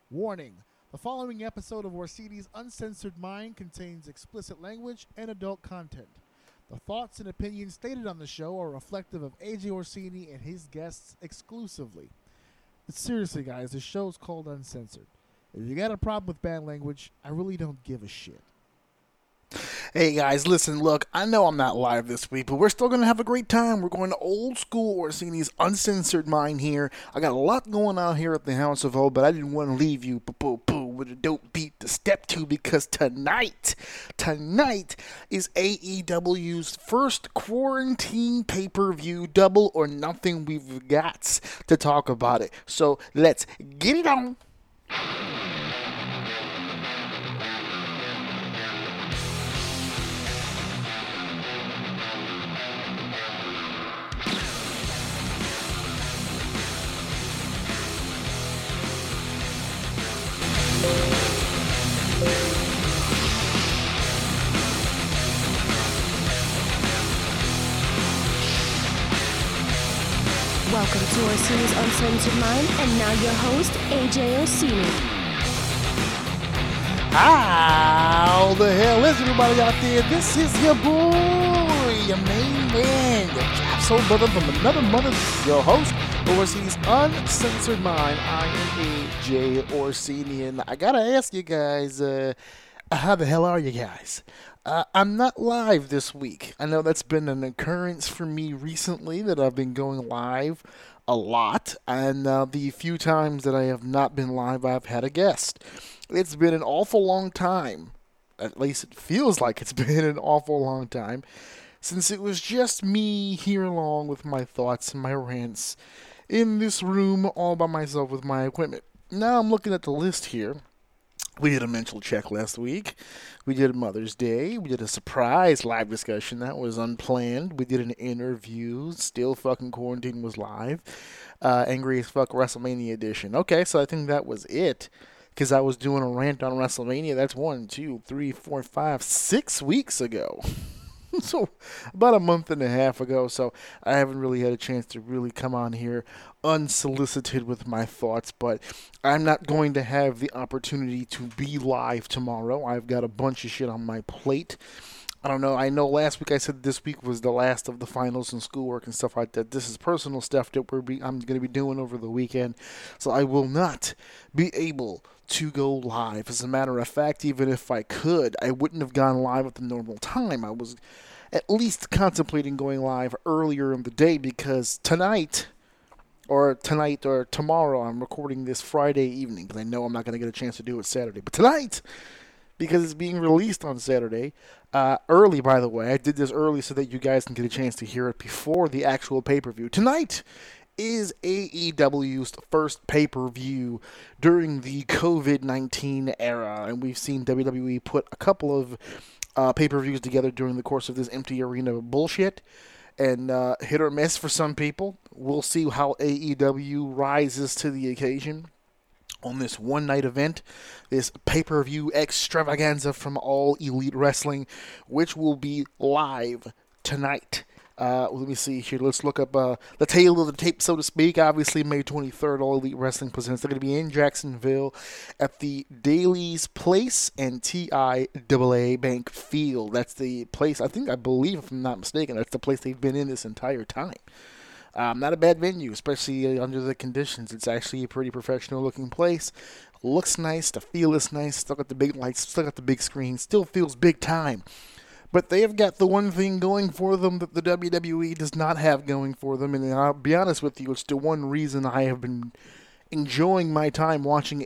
Warning: the following episode of Orsini's Uncensored Mind contains explicit language and adult content. The thoughts and opinions stated on the show are reflective of AJ Orsini and his guests exclusively. But seriously, guys, the show's called Uncensored. If you got a problem with bad language, I really don't give a shit. Hey guys, listen, look, I know I'm not live this week, but we're still going to have a great time. We're going to old school Orsini's Uncensored Mind here. I got a lot going on here at the House of O, but I didn't want to leave you with a dope beat to step to because tonight is AEW's first quarantine pay-per-view, Double or Nothing. We've got to talk about it. So let's get it on. Welcome to Orsini's Uncensored Mind, and now your host, AJ Orsini. How the hell is everybody out there? This is your boy, your main man, your capsule brother from another mother, your host, Orsini's Uncensored Mind. I am AJ Orsini, and I gotta ask you guys, how the hell are you guys? I'm not live this week. I know that's been an occurrence for me recently that I've been going live a lot, and the few times that I have not been live, I've had a guest. It's been an awful long time, at least it feels like it's been an awful long time, since it was just me here along with my thoughts and my rants in this room all by myself with my equipment. Now I'm looking at the list here. We did a mental check last week. We did a Mother's Day. We did a surprise live discussion. That was unplanned. We did an interview. Still fucking Quarantine was live. Angry as Fuck WrestleMania edition. Okay, so I think that was it. Because I was doing a rant on WrestleMania. That's 1, 2, 3, 4, 5, 6 weeks ago. So, about a month and a half ago, so I haven't really had a chance to really come on here unsolicited with my thoughts, but I'm not going to have the opportunity to be live tomorrow. I've got a bunch of shit on my plate. I don't know. I know last week I said this week was the last of the finals and schoolwork and stuff like that. This is personal stuff that I'm going to be doing over the weekend, so I will not be able to go live. As a matter of fact, even if I could, I wouldn't have gone live at the normal time. I was at least contemplating going live earlier in the day because tonight or tomorrow, I'm recording this Friday evening because I know I'm not going to get a chance to do it Saturday. But tonight, because it's being released on Saturday, early, by the way. I did this early so that you guys can get a chance to hear it before the actual pay-per-view. Tonight is AEW's first pay-per-view during the COVID-19 era, and we've seen WWE put a couple of pay-per-views together during the course of this empty arena bullshit, and hit or miss for some people. We'll see how AEW rises to the occasion on this one-night event, this pay-per-view extravaganza from All Elite Wrestling, which will be live tonight. Let me see here. Let's look up the tail of the tape, so to speak. Obviously, May 23rd, All Elite Wrestling presents. They're going to be in Jacksonville at the Daily's Place and TIAA Bank Field. That's the place, I believe, if I'm not mistaken, that's the place they've been in this entire time. Not a bad venue, especially under the conditions. It's actually a pretty professional-looking place. Looks nice. The feel is nice. Still got the big lights. Still got the big screen. Still feels big time. But they have got the one thing going for them that the WWE does not have going for them. And I'll be honest with you, it's the one reason I have been enjoying my time watching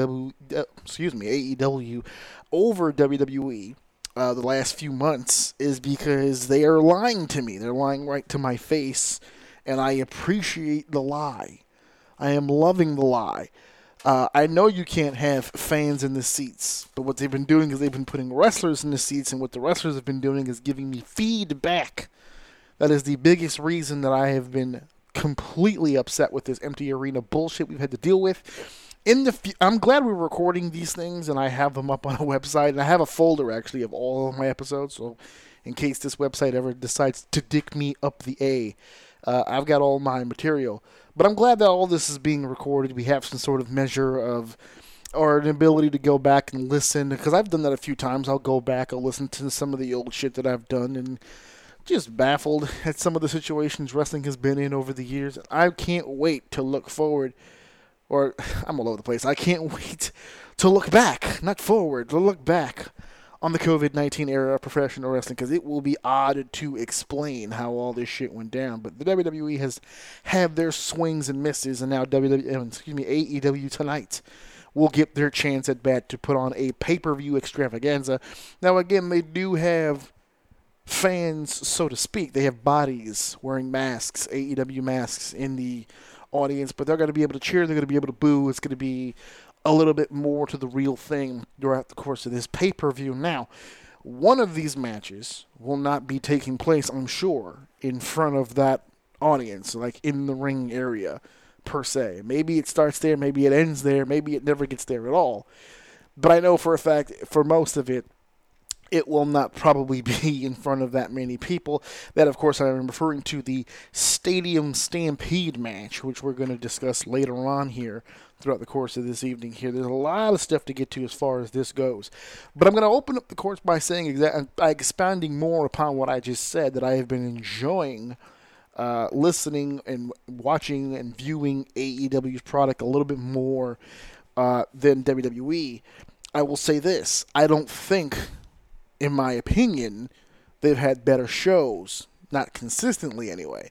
AEW over WWE the last few months is because they are lying to me. They're lying right to my face. And I appreciate the lie. I am loving the lie. I know you can't have fans in the seats, but what they've been doing is they've been putting wrestlers in the seats, and what the wrestlers have been doing is giving me feedback. That is the biggest reason that I have been completely upset with this empty arena bullshit we've had to deal with. I'm glad we're recording these things, and I have them up on a website, and I have a folder, actually, of all of my episodes, so in case this website ever decides to dick me up the A, I've got all my material. But I'm glad that all this is being recorded. We have some sort of measure of or an ability to go back and listen, because I've done that a few times. I'll go back, I'll listen to some of the old shit that I've done, and just baffled at some of the situations wrestling has been in over the years. I can't wait to look forward, or I'm all over the place. I can't wait to look back, not forward, to look back on the COVID-19 era of professional wrestling, because it will be odd to explain how all this shit went down. But the WWE has had their swings and misses, and now AEW tonight will get their chance at bat to put on a pay-per-view extravaganza. Now, again, they do have fans, so to speak. They have bodies wearing masks, AEW masks in the audience, but they're going to be able to cheer, they're going to be able to boo. It's going to be a little bit more to the real thing throughout the course of this pay-per-view. Now, one of these matches will not be taking place, I'm sure, in front of that audience, like in the ring area, per se. Maybe it starts there, maybe it ends there, maybe it never gets there at all. But I know for a fact, for most of it, it will not probably be in front of that many people. That, of course, I'm referring to the Stadium Stampede match, which we're going to discuss later on here throughout the course of this evening here. There's a lot of stuff to get to as far as this goes. But I'm going to open up the course by saying by expounding more upon what I just said, that I have been enjoying listening and watching and viewing AEW's product a little bit more than WWE. I will say this. I don't think, in my opinion, they've had better shows. Not consistently, anyway.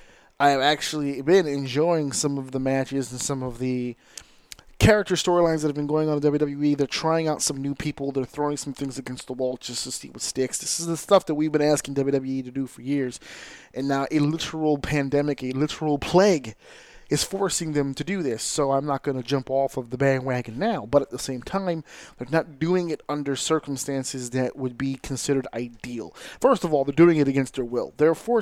I have actually been enjoying some of the matches and some of the character storylines that have been going on in WWE. They're trying out some new people. They're throwing some things against the wall just to see what sticks. This is the stuff that we've been asking WWE to do for years. And now a literal pandemic, a literal plague, is forcing them to do this. So I'm not going to jump off of the bandwagon now. But at the same time, they're not doing it under circumstances that would be considered ideal. First of all, they're doing it against their will.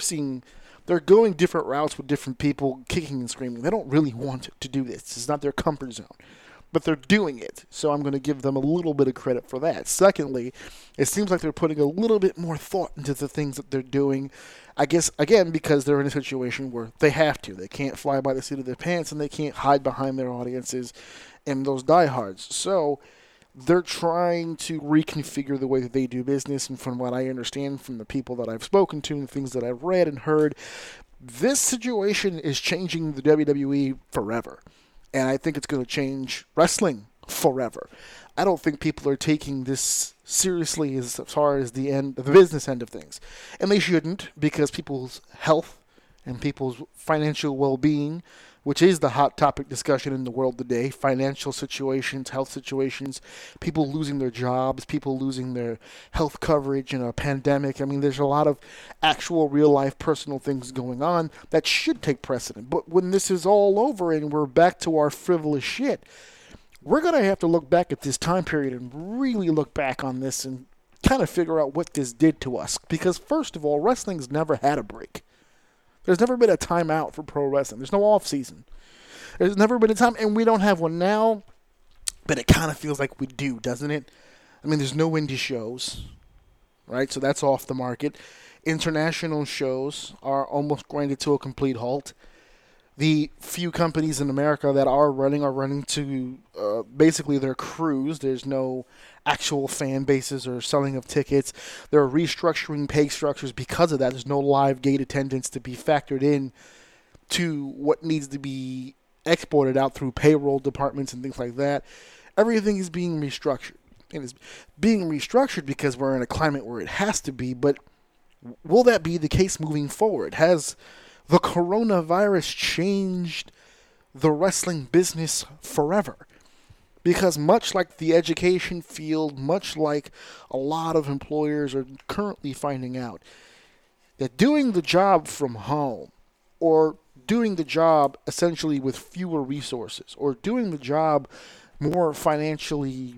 They're going different routes with different people, kicking and screaming. They don't really want to do this. It's not their comfort zone. But they're doing it, so I'm going to give them a little bit of credit for that. Secondly, it seems like they're putting a little bit more thought into the things that they're doing. I guess, again, because they're in a situation where they have to. They can't fly by the seat of their pants, and they can't hide behind their audiences and those diehards. So they're trying to reconfigure the way that they do business, and from what I understand from the people that I've spoken to and the things that I've read and heard, this situation is changing the WWE forever. And I think it's going to change wrestling forever. I don't think people are taking this seriously as far as the business end of things. And they shouldn't, because people's health and people's financial well-being, which is the hot topic discussion in the world today, financial situations, health situations, people losing their jobs, people losing their health coverage in a pandemic. I mean, there's a lot of actual real-life personal things going on that should take precedent. But when this is all over and we're back to our frivolous shit, we're going to have to look back at this time period and really look back on this and kind of figure out what this did to us. Because, first of all, wrestling's never had a break. There's never been a timeout for pro wrestling. There's no off season. There's never been a time, and we don't have one now, but it kind of feels like we do, doesn't it? I mean, there's no indie shows, right? So that's off the market. International shows are almost grinded to a complete halt. The few companies in America that are running to basically their crews. There's no actual fan bases or selling of tickets. They're restructuring pay structures because of that. There's no live gate attendance to be factored in to what needs to be exported out through payroll departments and things like that. Everything is being restructured. And it's being restructured because we're in a climate where it has to be, but will that be the case moving forward? Has the coronavirus changed the wrestling business forever? Because much like the education field, much like a lot of employers are currently finding out, that doing the job from home, or doing the job essentially with fewer resources, or doing the job more financially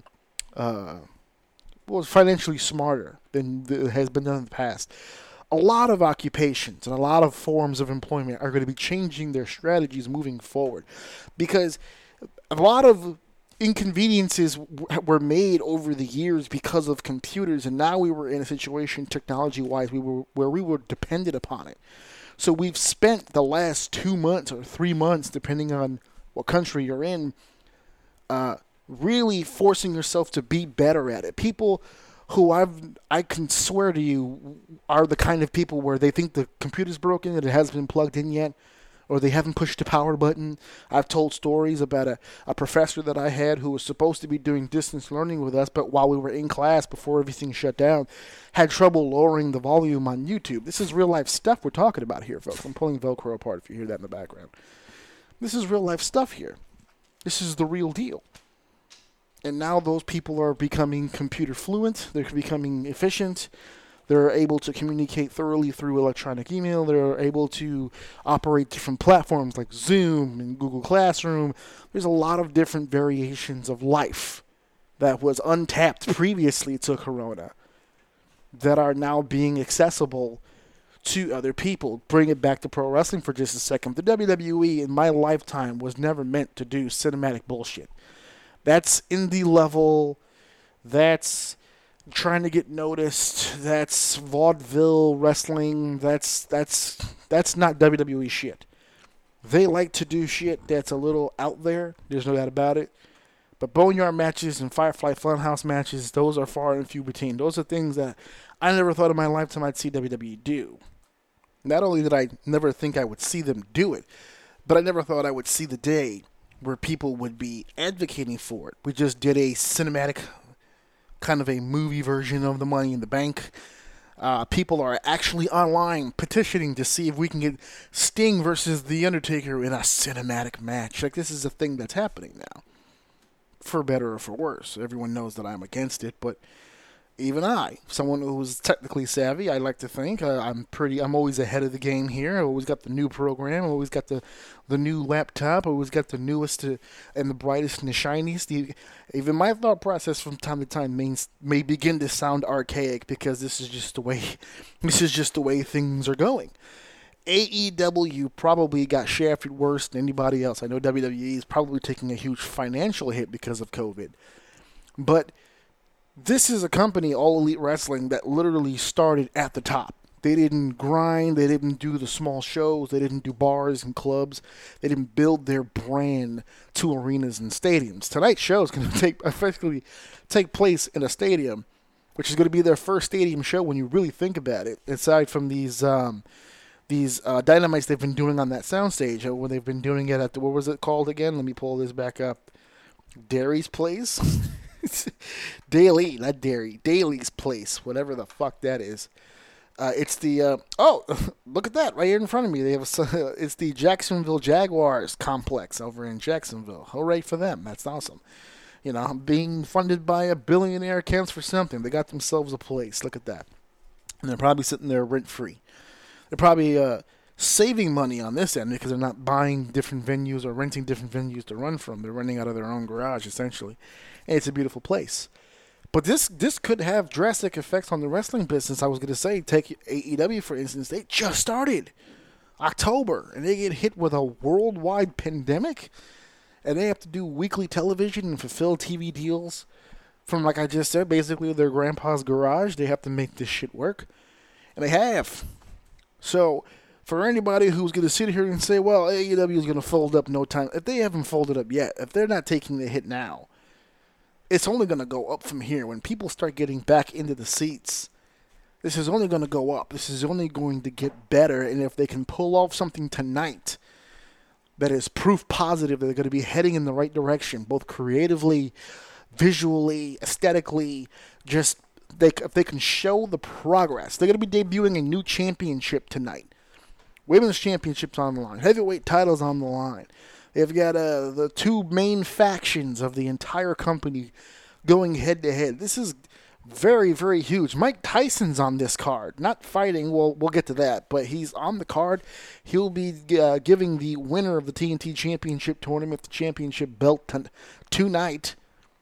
smarter than has been done in the past, a lot of occupations and a lot of forms of employment are going to be changing their strategies moving forward, because a lot of inconveniences were made over the years because of computers, and now we were in a situation technology-wise where we were dependent upon it. So we've spent the last 2 months or 3 months, depending on what country you're in, really forcing yourself to be better at it. People who I can swear to you are the kind of people where they think the computer's broken and it hasn't been plugged in yet, or they haven't pushed the power button. I've told stories about a professor that I had who was supposed to be doing distance learning with us, but while we were in class before everything shut down, had trouble lowering the volume on YouTube. This is real life stuff we're talking about here, folks. I'm pulling Velcro apart if you hear that in the background. This is real life stuff here. This is the real deal. And now those people are becoming computer fluent. They're becoming efficient. They're able to communicate thoroughly through electronic email. They're able to operate different platforms like Zoom and Google Classroom. There's a lot of different variations of life that was untapped previously to Corona that are now being accessible to other people. Bring it back to pro wrestling for just a second. The WWE in my lifetime was never meant to do cinematic bullshit. That's indie level. That's trying to get noticed. That's vaudeville wrestling. That's not WWE shit. They like to do shit that's a little out there. There's no doubt about it. But Boneyard matches and Firefly Funhouse matches, those are far and few between. Those are things that I never thought in my lifetime I'd see WWE do. Not only did I never think I would see them do it, but I never thought I would see the day where people would be advocating for it. We just did a cinematic, kind of a movie version of the Money in the Bank. People are actually online petitioning to see if we can get Sting versus The Undertaker in a cinematic match. Like, this is a thing that's happening now. For better or for worse. Everyone knows that I'm against it, but even I, someone who's technically savvy, I like to think, I'm always ahead of the game here. I always got the new program, I always got the new laptop, I always got the newest and the brightest and the shiniest. Even my thought process from time to time may begin to sound archaic because this is just the way things are going. AEW probably got shafted worse than anybody else. I know WWE is probably taking a huge financial hit because of COVID, but this is a company, All Elite Wrestling, that literally started at the top. They didn't grind. They didn't do the small shows. They didn't do bars and clubs. They didn't build their brand to arenas and stadiums. Tonight's show is going to effectively take place in a stadium, which is going to be their first stadium show when you really think about it, aside from these dynamites they've been doing on that soundstage, when they've been doing it at what was it called again? Let me pull this back up. Dairy's Place? Daly, not Dairy. Daly's Place, whatever the fuck that is. It's the look at that right here in front of me. They have it's the Jacksonville Jaguars complex over in Jacksonville. Hooray for them! That's awesome. You know, being funded by a billionaire counts for something. They got themselves a place. Look at that, and they're probably sitting there rent free. They're probably saving money on this end because they're not buying different venues or renting different venues to run from. They're running out of their own garage essentially. And it's a beautiful place. But this could have drastic effects on the wrestling business. I was going to say, take AEW, for instance. They just started October, and they get hit with a worldwide pandemic, and they have to do weekly television and fulfill TV deals from, like I just said, basically their grandpa's garage. They have to make this shit work, and they have. So for anybody who's going to sit here and say, well, AEW is going to fold up no time, if they haven't folded up yet, if they're not taking the hit now, it's only going to go up from here. When people start getting back into the seats, this is only going to go up. This is only going to get better. And if they can pull off something tonight that is proof positive that they're going to be heading in the right direction, both creatively, visually, aesthetically, just if they can show the progress. They're going to be debuting a new championship tonight. Women's championship's on the line. Heavyweight title's on the line. They've got the two main factions of the entire company going head-to-head. This is very, very huge. Mike Tyson's on this card. Not fighting, we'll get to that, but he's on the card. He'll be giving the winner of the TNT Championship tournament the championship belt tonight.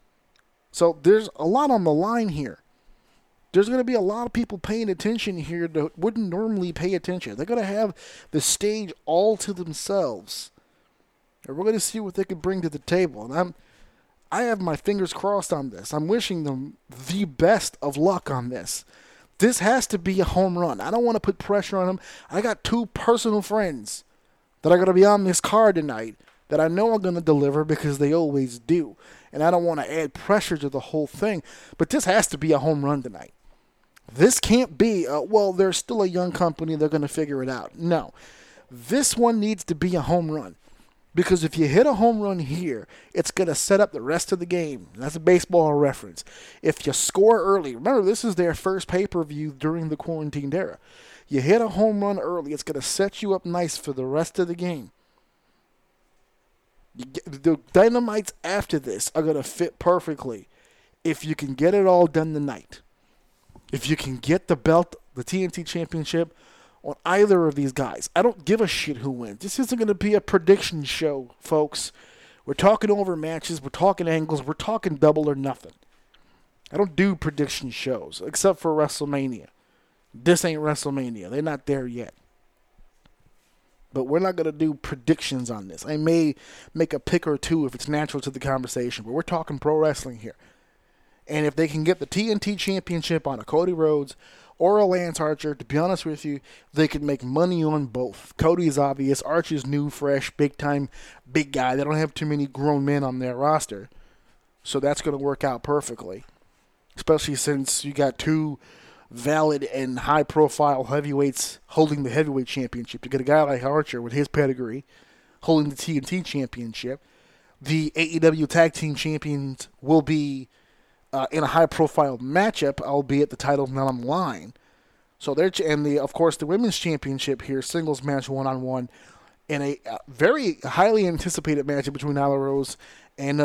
So there's a lot on the line here. There's going to be a lot of people paying attention here that wouldn't normally pay attention. They're going to have the stage all to themselves. And we're going to see what they can bring to the table. And I have my fingers crossed on this. I'm wishing them the best of luck on this. This has to be a home run. I don't want to put pressure on them. I got two personal friends that are going to be on this card tonight that I know are going to deliver because they always do. And I don't want to add pressure to the whole thing, but this has to be a home run tonight. This can't be, well, they're still a young company, they're going to figure it out. No. This one needs to be a home run. Because if you hit a home run here, it's going to set up the rest of the game. That's a baseball reference. If you score early, remember this is their first pay-per-view during the quarantined era. You hit a home run early, it's going to set you up nice for the rest of the game. The Dynamites after this are going to fit perfectly if you can get it all done tonight. If you can get the belt, the TNT Championship, on either of these guys. I don't give a shit who wins. This isn't going to be a prediction show, folks. We're talking over matches. We're talking angles. We're talking double or nothing. I don't do prediction shows, except for WrestleMania. This ain't WrestleMania. They're not there yet. But we're not going to do predictions on this. I may make a pick or two if it's natural to the conversation, but we're talking pro wrestling here. And if they can get the TNT Championship on a Cody Rhodes or a Lance Archer, to be honest with you, they could make money on both. Cody's obvious. Archer's new, fresh, big-time, big guy. They don't have too many grown men on their roster. So that's going to work out perfectly. Especially since you got two valid and high-profile heavyweights holding the heavyweight championship. You get a guy like Archer with his pedigree holding the TNT championship. The AEW Tag Team Champions will be in a high-profile matchup, albeit the title's not on the line. So of course, the Women's Championship here, singles match 1-on-1, in a very highly anticipated matchup between Nyla Rose and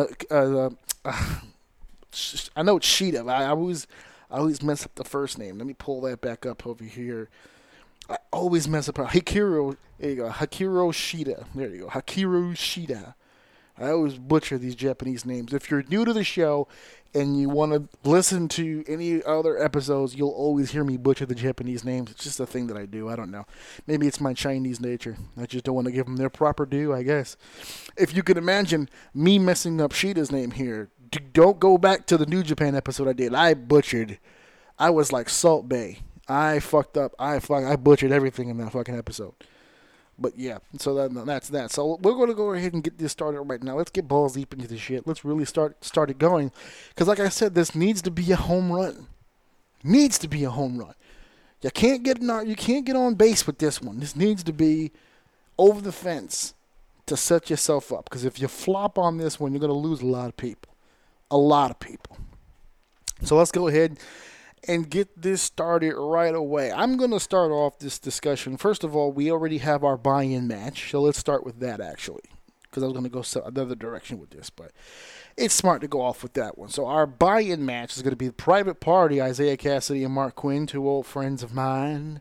I know it's Shida. I always mess up the first name. Let me pull that back up over here. I always mess up Hikaru. There you go, Hikaru Shida. There you go, Hikaru Shida. I always butcher these Japanese names. If you're new to the show and you want to listen to any other episodes, you'll always hear me butcher the Japanese names. It's just a thing that I do. I don't know. Maybe it's my Chinese nature. I just don't want to give them their proper due, I guess. If you can imagine me messing up Shida's name here, don't go back to the New Japan episode I did. I butchered. I was like Salt Bae. I fucked up. I butchered everything in that fucking episode. But yeah, so that's that. So we're going to go ahead and get this started right now. Let's get balls deep into this shit. Let's really start it going. Because like I said, this needs to be a home run. Needs to be a home run. You can't get on base with this one. This needs to be over the fence to set yourself up. Because if you flop on this one, you're going to lose a lot of people. A lot of people. So let's go ahead and get this started right away. I'm going to start off this discussion. First of all, we already have our buy-in match, so let's start with that, actually, because I was going to go another direction with this, but it's smart to go off with that one. So our buy-in match is going to be Private Party, Isaiah Cassidy and Mark Quinn, two old friends of mine,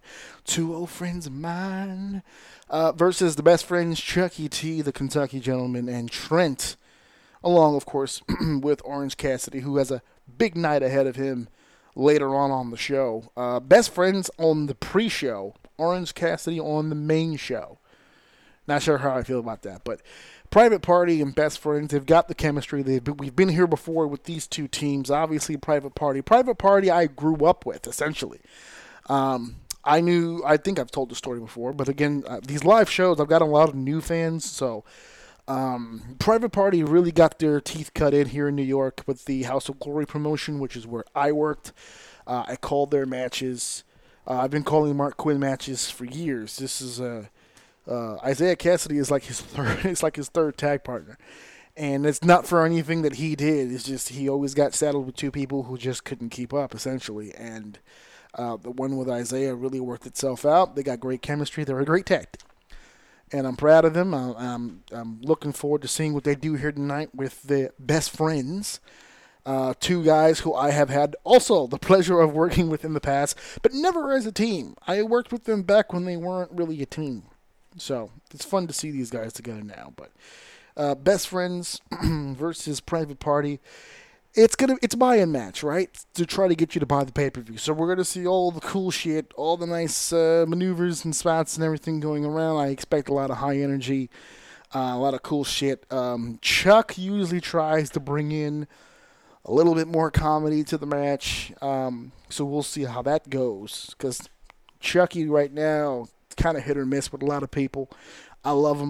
versus the Best Friends, Chucky T, the Kentucky Gentleman, and Trent, along, of course, with Orange Cassidy, who has a big night ahead of him later on the show. Best Friends on the pre-show. Orange Cassidy on the main show. Not sure how I feel about that, but Private Party and Best Friends, they've got the chemistry. We've been here before with these two teams. Obviously, Private Party I grew up with, essentially. I think I've told the story before, but again, these live shows, I've got a lot of new fans, so Private Party really got their teeth cut in here in New York with the House of Glory promotion, which is where I worked. I called their matches. I've been calling Mark Quinn matches for years. This is Isaiah Cassidy is like his third. It's like his third tag partner, and it's not for anything that he did. It's just he always got saddled with two people who just couldn't keep up, essentially. And the one with Isaiah really worked itself out. They got great chemistry. They're a great tag team. And I'm proud of them. I'm looking forward to seeing what they do here tonight with the Best Friends. Two guys who I have had also the pleasure of working with in the past, but never as a team. I worked with them back when they weren't really a team. So it's fun to see these guys together now. But Best Friends versus Private Party. It's a buy-in match, right? To try to get you to buy the pay-per-view. So we're gonna see all the cool shit, all the nice maneuvers and spots and everything going around. I expect a lot of high energy, a lot of cool shit. Chuck usually tries to bring in a little bit more comedy to the match, so we'll see how that goes. Because Chucky right now kind of hit or miss with a lot of people. I love him.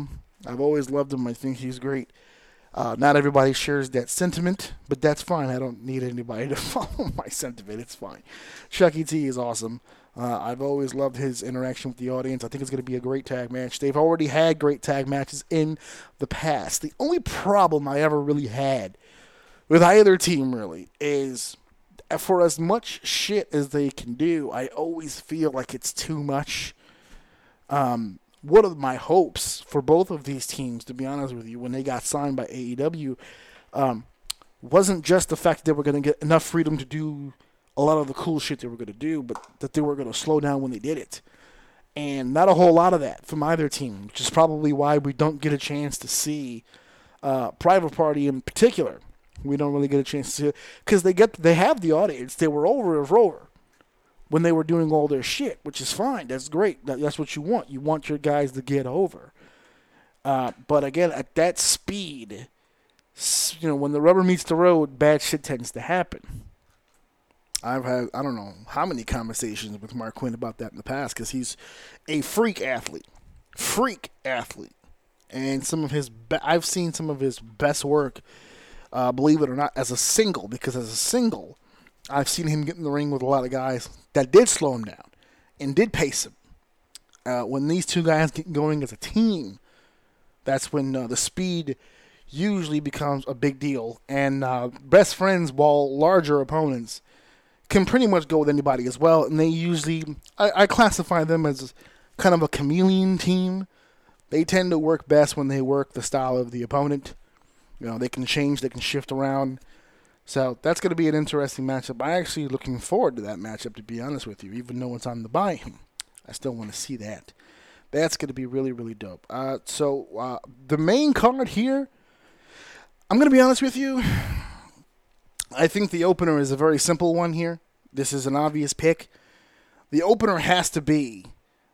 I've always loved him. I think he's great. Not everybody shares that sentiment, but that's fine. I don't need anybody to follow my sentiment. It's fine. Chucky T is awesome. I've always loved his interaction with the audience. I think it's going to be a great tag match. They've already had great tag matches in the past. The only problem I ever really had with either team, really, is for as much shit as they can do, I always feel like it's too much. One of my hopes for both of these teams, to be honest with you, when they got signed by AEW, wasn't just the fact that they were going to get enough freedom to do a lot of the cool shit they were going to do, but that they were going to slow down when they did it. And not a whole lot of that from either team, which is probably why we don't get a chance to see Private Party in particular. We don't really get a chance to see it because they have the audience. They were over when they were doing all their shit, which is fine. That's great. That's what you want. You want your guys to get over. But again, at that speed, when the rubber meets the road, bad shit tends to happen. I've had, I don't know how many conversations with Mark Quinn about that in the past because he's a freak athlete. And I've seen some of his best work, believe it or not, as a single, because as a single, I've seen him get in the ring with a lot of guys that did slow him down and did pace him. When these two guys get going as a team, that's when the speed usually becomes a big deal. And best friends, while larger opponents, can pretty much go with anybody as well. And they usually, I classify them as kind of a chameleon team. They tend to work best when they work the style of the opponent. They can change, they can shift around. So that's going to be an interesting matchup. I'm actually looking forward to that matchup, to be honest with you, even though it's on the buy. I still want to see that. That's going to be really, really dope. So the main card here, I'm going to be honest with you, I think the opener is a very simple one here. This is an obvious pick. The opener has to be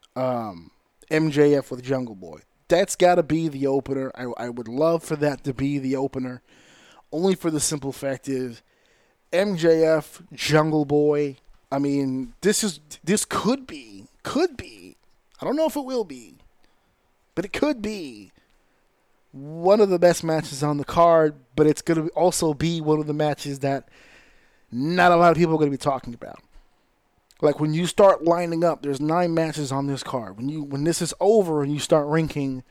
MJF with Jungle Boy. That's got to be the opener. I would love for that to be the opener. Only for the simple fact is MJF, Jungle Boy. I mean, this could be. I don't know if it will be, but it could be one of the best matches on the card, but it's going to also be one of the matches that not a lot of people are going to be talking about. Like when you start lining up, there's 9 matches on this card. When this is over and you start ranking,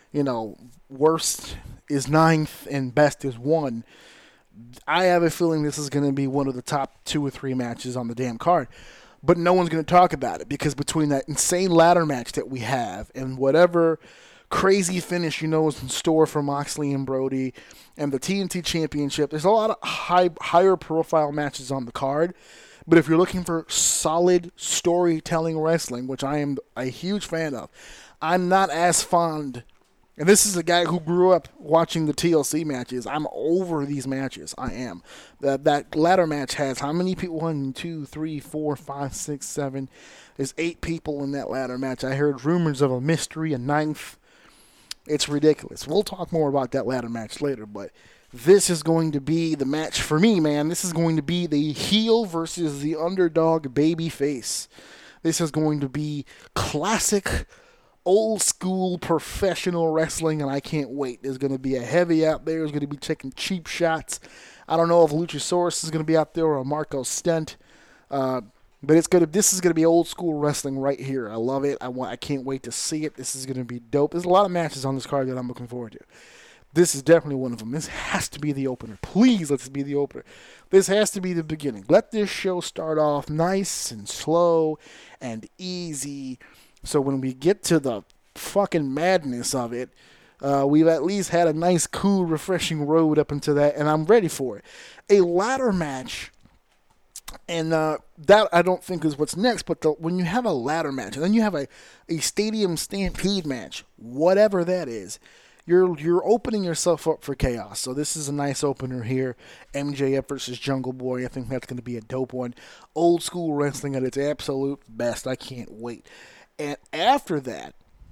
worst is 9th and best is 1, I have a feeling this is going to be one of the top 2 or 3 matches on the damn card. But no one's going to talk about it because between that insane ladder match that we have and whatever crazy finish is in store for Moxley and Brody and the TNT Championship, there's a lot of higher profile matches on the card. But if you're looking for solid storytelling wrestling, which I am a huge fan of, I'm not as fond. And this is a guy who grew up watching the TLC matches. I'm over these matches. I am. That ladder match has how many people? 1, 2, 3, 4, 5, 6, 7. There's 8 people in that ladder match. I heard rumors of a mystery, a 9th. It's ridiculous. We'll talk more about that ladder match later, but this is going to be the match for me, man. This is going to be the heel versus the underdog baby face. This is going to be classic, old school professional wrestling, and I can't wait. There's going to be a heavy out there. There's going to be taking cheap shots. I don't know if Luchasaurus is going to be out there or Marco Stunt, but this is going to be old school wrestling right here. I love it. I can't wait to see it. This is going to be dope. There's a lot of matches on this card that I'm looking forward to. This is definitely one of them. This has to be the opener. Please let this be the opener. This has to be the beginning. Let this show start off nice and slow and easy. So when we get to the fucking madness of it, we've at least had a nice, cool, refreshing road up into that, and I'm ready for it. A ladder match, and that I don't think is what's next, but when you have a ladder match, and then you have a stadium stampede match, whatever that is, you're opening yourself up for chaos. So this is a nice opener here. MJF versus Jungle Boy. I think that's going to be a dope one. Old school wrestling at its absolute best. I can't wait. And after that,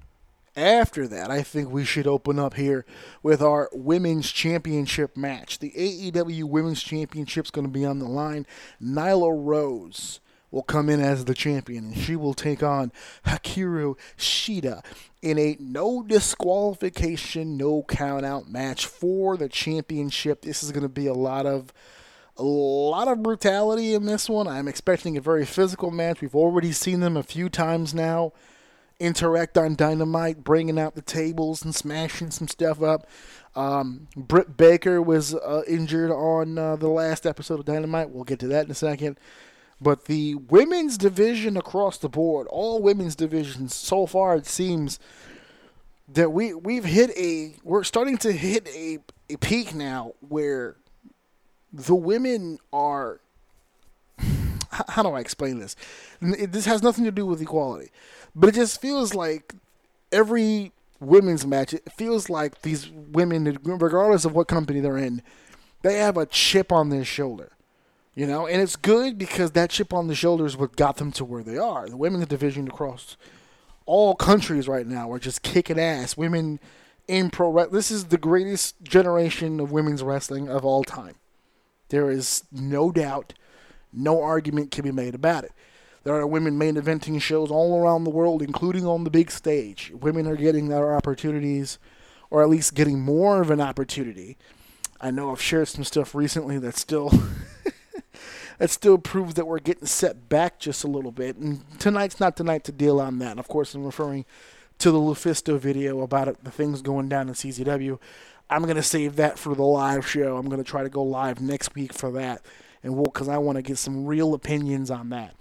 I think we should open up here with our Women's Championship match. The AEW Women's Championship is going to be on the line. Nyla Rose will come in as the champion, and she will take on Hikaru Shida in a no disqualification, no count out match for the championship. This is going to be a lot of brutality in this one. I'm expecting a very physical match. We've already seen them a few times now interact on Dynamite, bringing out the tables and smashing some stuff up. Britt Baker was injured on the last episode of Dynamite. We'll get to that in a second. But the women's division across the board, all women's divisions, so far it seems that we're starting to hit a peak now where the women are, how do I explain this? This has nothing to do with equality, but it just feels like every women's match, it feels like these women, regardless of what company they're in, they have a chip on their shoulder. You know, and it's good because that chip on the shoulder is what got them to where they are. The women's division across all countries right now are just kicking ass. Women in this is the greatest generation of women's wrestling of all time. There is no doubt, no argument can be made about it. There are women main eventing shows all around the world, including on the big stage. Women are getting their opportunities, or at least getting more of an opportunity. I know I've shared some stuff recently that still proves that we're getting set back just a little bit. And tonight's not the night to deal on that. Of course, I'm referring to the Lufisto video about it, the things going down in CZW. I'm going to save that for the live show. I'm going to try to go live next week for that, and because I want to get some real opinions on that.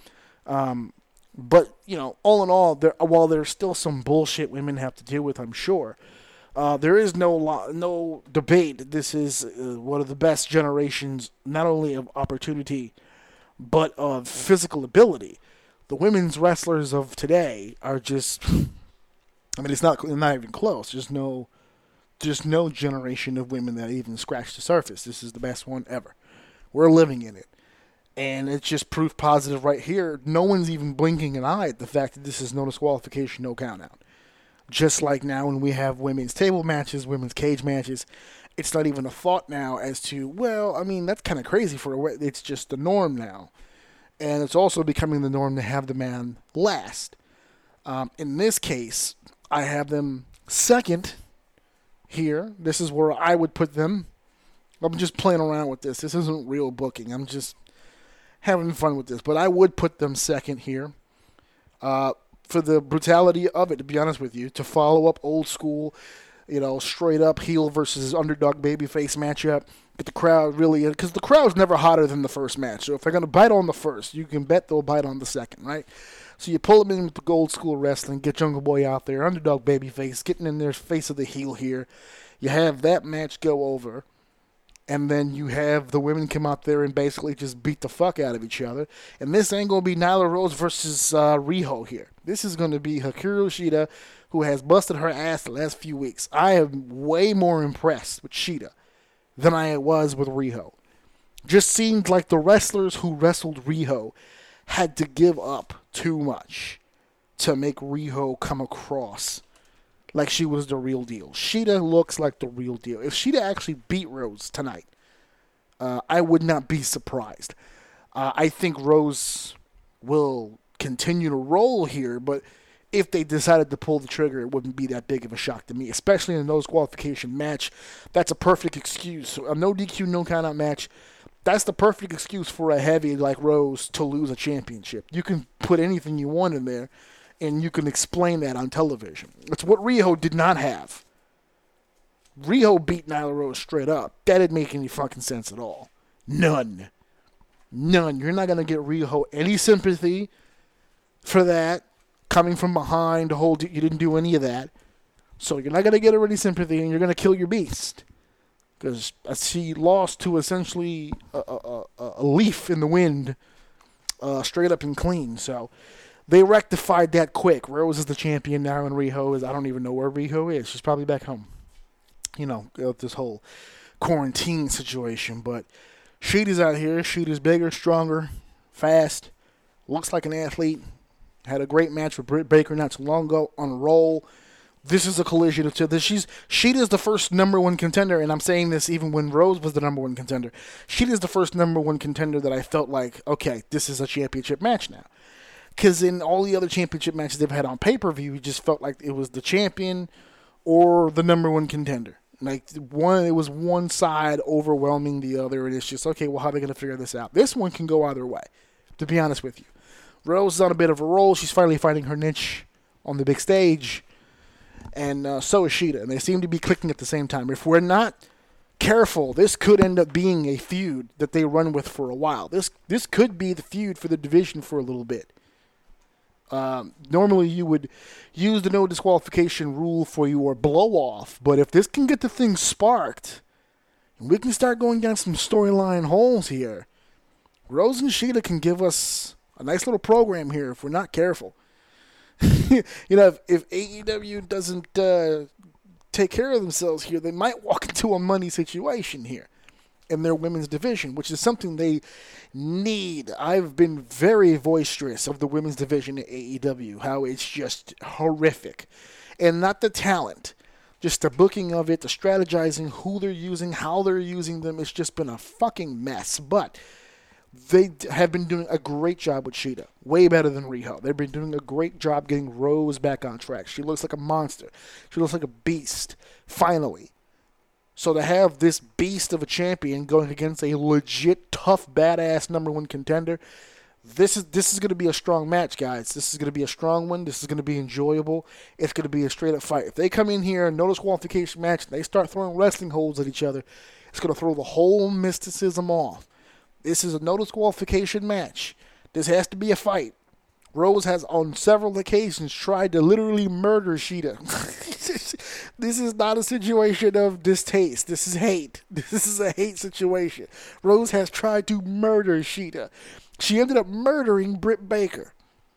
But, you know, all in all, while there's still some bullshit women have to deal with, I'm sure, there is no debate that this is one of the best generations, not only of opportunity, but of physical ability. The women's wrestlers of today are just, I mean, it's not even close. There's no generation of women that even scratch the surface. This is the best one ever. We're living in it. And it's just proof positive right here. No one's even blinking an eye at the fact that this is no disqualification, no count out. Just like now when we have women's table matches, women's cage matches, it's not even a thought now as to, well, I mean, that's kind of crazy it's just the norm now. And it's also becoming the norm to have the man last. In this case, I have them second here. This is where I would put them. I'm just playing around with this. This isn't real booking. I'm just having fun with this. But I would put them second here. For the brutality of it, to be honest with you, to follow up old school, you know, straight up heel versus underdog babyface matchup. Get the crowd really in, because the crowd's never hotter than the first match. So if they're going to bite on the first, you can bet they'll bite on the second, right? So you pull them in with the old school wrestling, get Jungle Boy out there, underdog babyface, getting in their face of the heel here. You have that match go over. And then you have the women come out there and basically just beat the fuck out of each other. And this ain't going to be Nyla Rose versus Riho here. This is going to be Hikaru Shida, who has busted her ass the last few weeks. I am way more impressed with Shida than I was with Riho. Just seemed like the wrestlers who wrestled Riho had to give up too much to make Riho come across like she was the real deal. Shida looks like the real deal. If Shida actually beat Rose tonight, I would not be surprised. I think Rose will continue to roll here, but if they decided to pull the trigger, it wouldn't be that big of a shock to me, especially in a nose qualification match. That's a perfect excuse. A no DQ, no count-out match, that's the perfect excuse for a heavy like Rose to lose a championship. You can put anything you want in there, and you can explain that on television. It's what Riho did not have. Riho beat Nyla Rose straight up. That didn't make any fucking sense at all. None. You're not going to get Riho any sympathy for that. Coming from behind, you didn't do any of that. So you're not going to get her any sympathy, and you're going to kill your beast. Because she lost to essentially a leaf in the wind, straight up and clean. So they rectified that quick. Rose is the champion now, and Riho is, I don't even know where Riho is. She's probably back home. You know, this whole quarantine situation. But Shida's out here. Shida's bigger, stronger, fast, looks like an athlete. Had a great match with Britt Baker not too long ago on a roll. this is a collision of two. Sheeta's the first number one contender, and I'm saying this even when Rose was the number one contender. Sheeta's the first number one contender that I felt like, okay, this is a championship match now. Because in all the other championship matches they've had on pay-per-view, you just felt like it was the champion or the number one contender. Like, it was one side overwhelming the other, and it's just, okay, well, how are they going to figure this out? This one can go either way, to be honest with you. Rose is on a bit of a roll. She's finally finding her niche on the big stage, and so is Shida, and they seem to be clicking at the same time. If we're not careful, this could end up being a feud that they run with for a while. This could be the feud for the division for a little bit. Normally you would use the no disqualification rule for your blow-off, but if this can get the thing sparked, and we can start going down some storyline holes here, Rose and Shida can give us a nice little program here if we're not careful. You know, if AEW doesn't take care of themselves here, they might walk into a money situation here in their women's division, which is something they need. I've been very boisterous of the women's division at AEW, how it's just horrific. And not the talent, just the booking of it, the strategizing, who they're using, how they're using them. It's just been a fucking mess. But they have been doing a great job with Shida. Way better than Riho. They've been doing a great job getting Rose back on track. She looks like a monster. She looks like a beast, finally. So to have this beast of a champion going against a legit, tough, badass number one contender, this is going to be a strong match, guys. This is going to be a strong one. This is going to be enjoyable. It's going to be a straight-up fight. If they come in here, no disqualification match, and they start throwing wrestling holds at each other, it's going to throw the whole mysticism off. This is a no disqualification match. This has to be a fight. Rose has on several occasions tried to literally murder Shida. This is not a situation of distaste. This is hate. This is a hate situation. Rose has tried to murder Shida. She ended up murdering Britt Baker.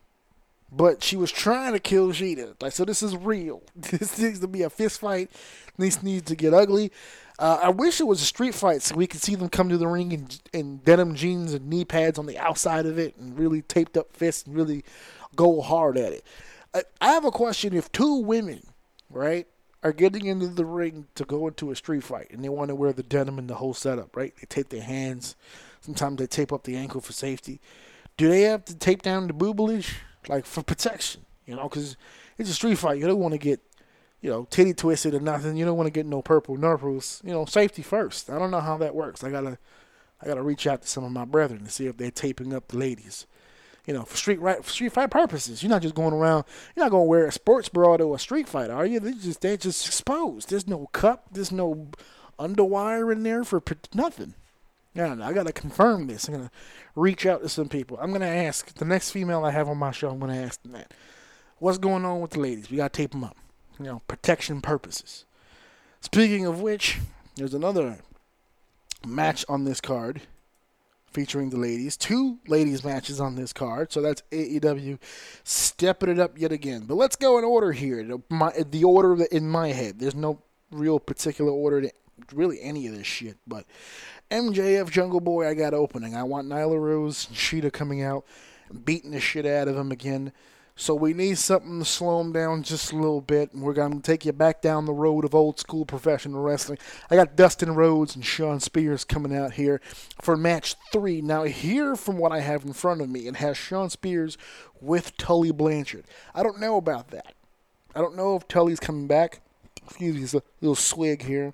But she was trying to kill Shida. Like, so this is real. This needs to be a fist fight. This needs to get ugly. I wish it was a street fight so we could see them come to the ring in denim jeans and knee pads on the outside of it and really taped up fists and really go hard at it. I have a question. If two women, right, are getting into the ring to go into a street fight and they want to wear the denim and the whole setup, right? They tape their hands. Sometimes they tape up the ankle for safety. Do they have to tape down the boobage, like, for protection? You know, because it's a street fight. You don't want to get, you know, titty twisted or nothing. You don't want to get no purple nurples. You know, safety first. I don't know how that works. I gotta reach out to some of my brethren to see if they're taping up the ladies. You know, for street fight purposes. You're not just going around. You're not going to wear a sports bra to a street fight, are you? They're just exposed. There's no cup. There's no underwire in there for nothing. Yeah, I got to confirm this. I'm going to reach out to some people. I'm going to ask the next female I have on my show. I'm going to ask them that. What's going on with the ladies? We got to tape them up. You know, protection purposes. Speaking of which, there's another match on this card featuring the ladies. 2 ladies matches on this card. So that's AEW stepping it up yet again. But let's go in order here. The order in my head. There's no real particular order to really any of this shit. But MJF Jungle Boy, I got opening. I want Nyla Rose and Shida coming out and beating the shit out of him again. So we need something to slow him down just a little bit, and we're going to take you back down the road of old school professional wrestling. I got Dustin Rhodes and Shawn Spears coming out here for match 3. Now, here from what I have in front of me, it has Shawn Spears with Tully Blanchard. I don't know about that. I don't know if Tully's coming back. Excuse me, it's a little swig here.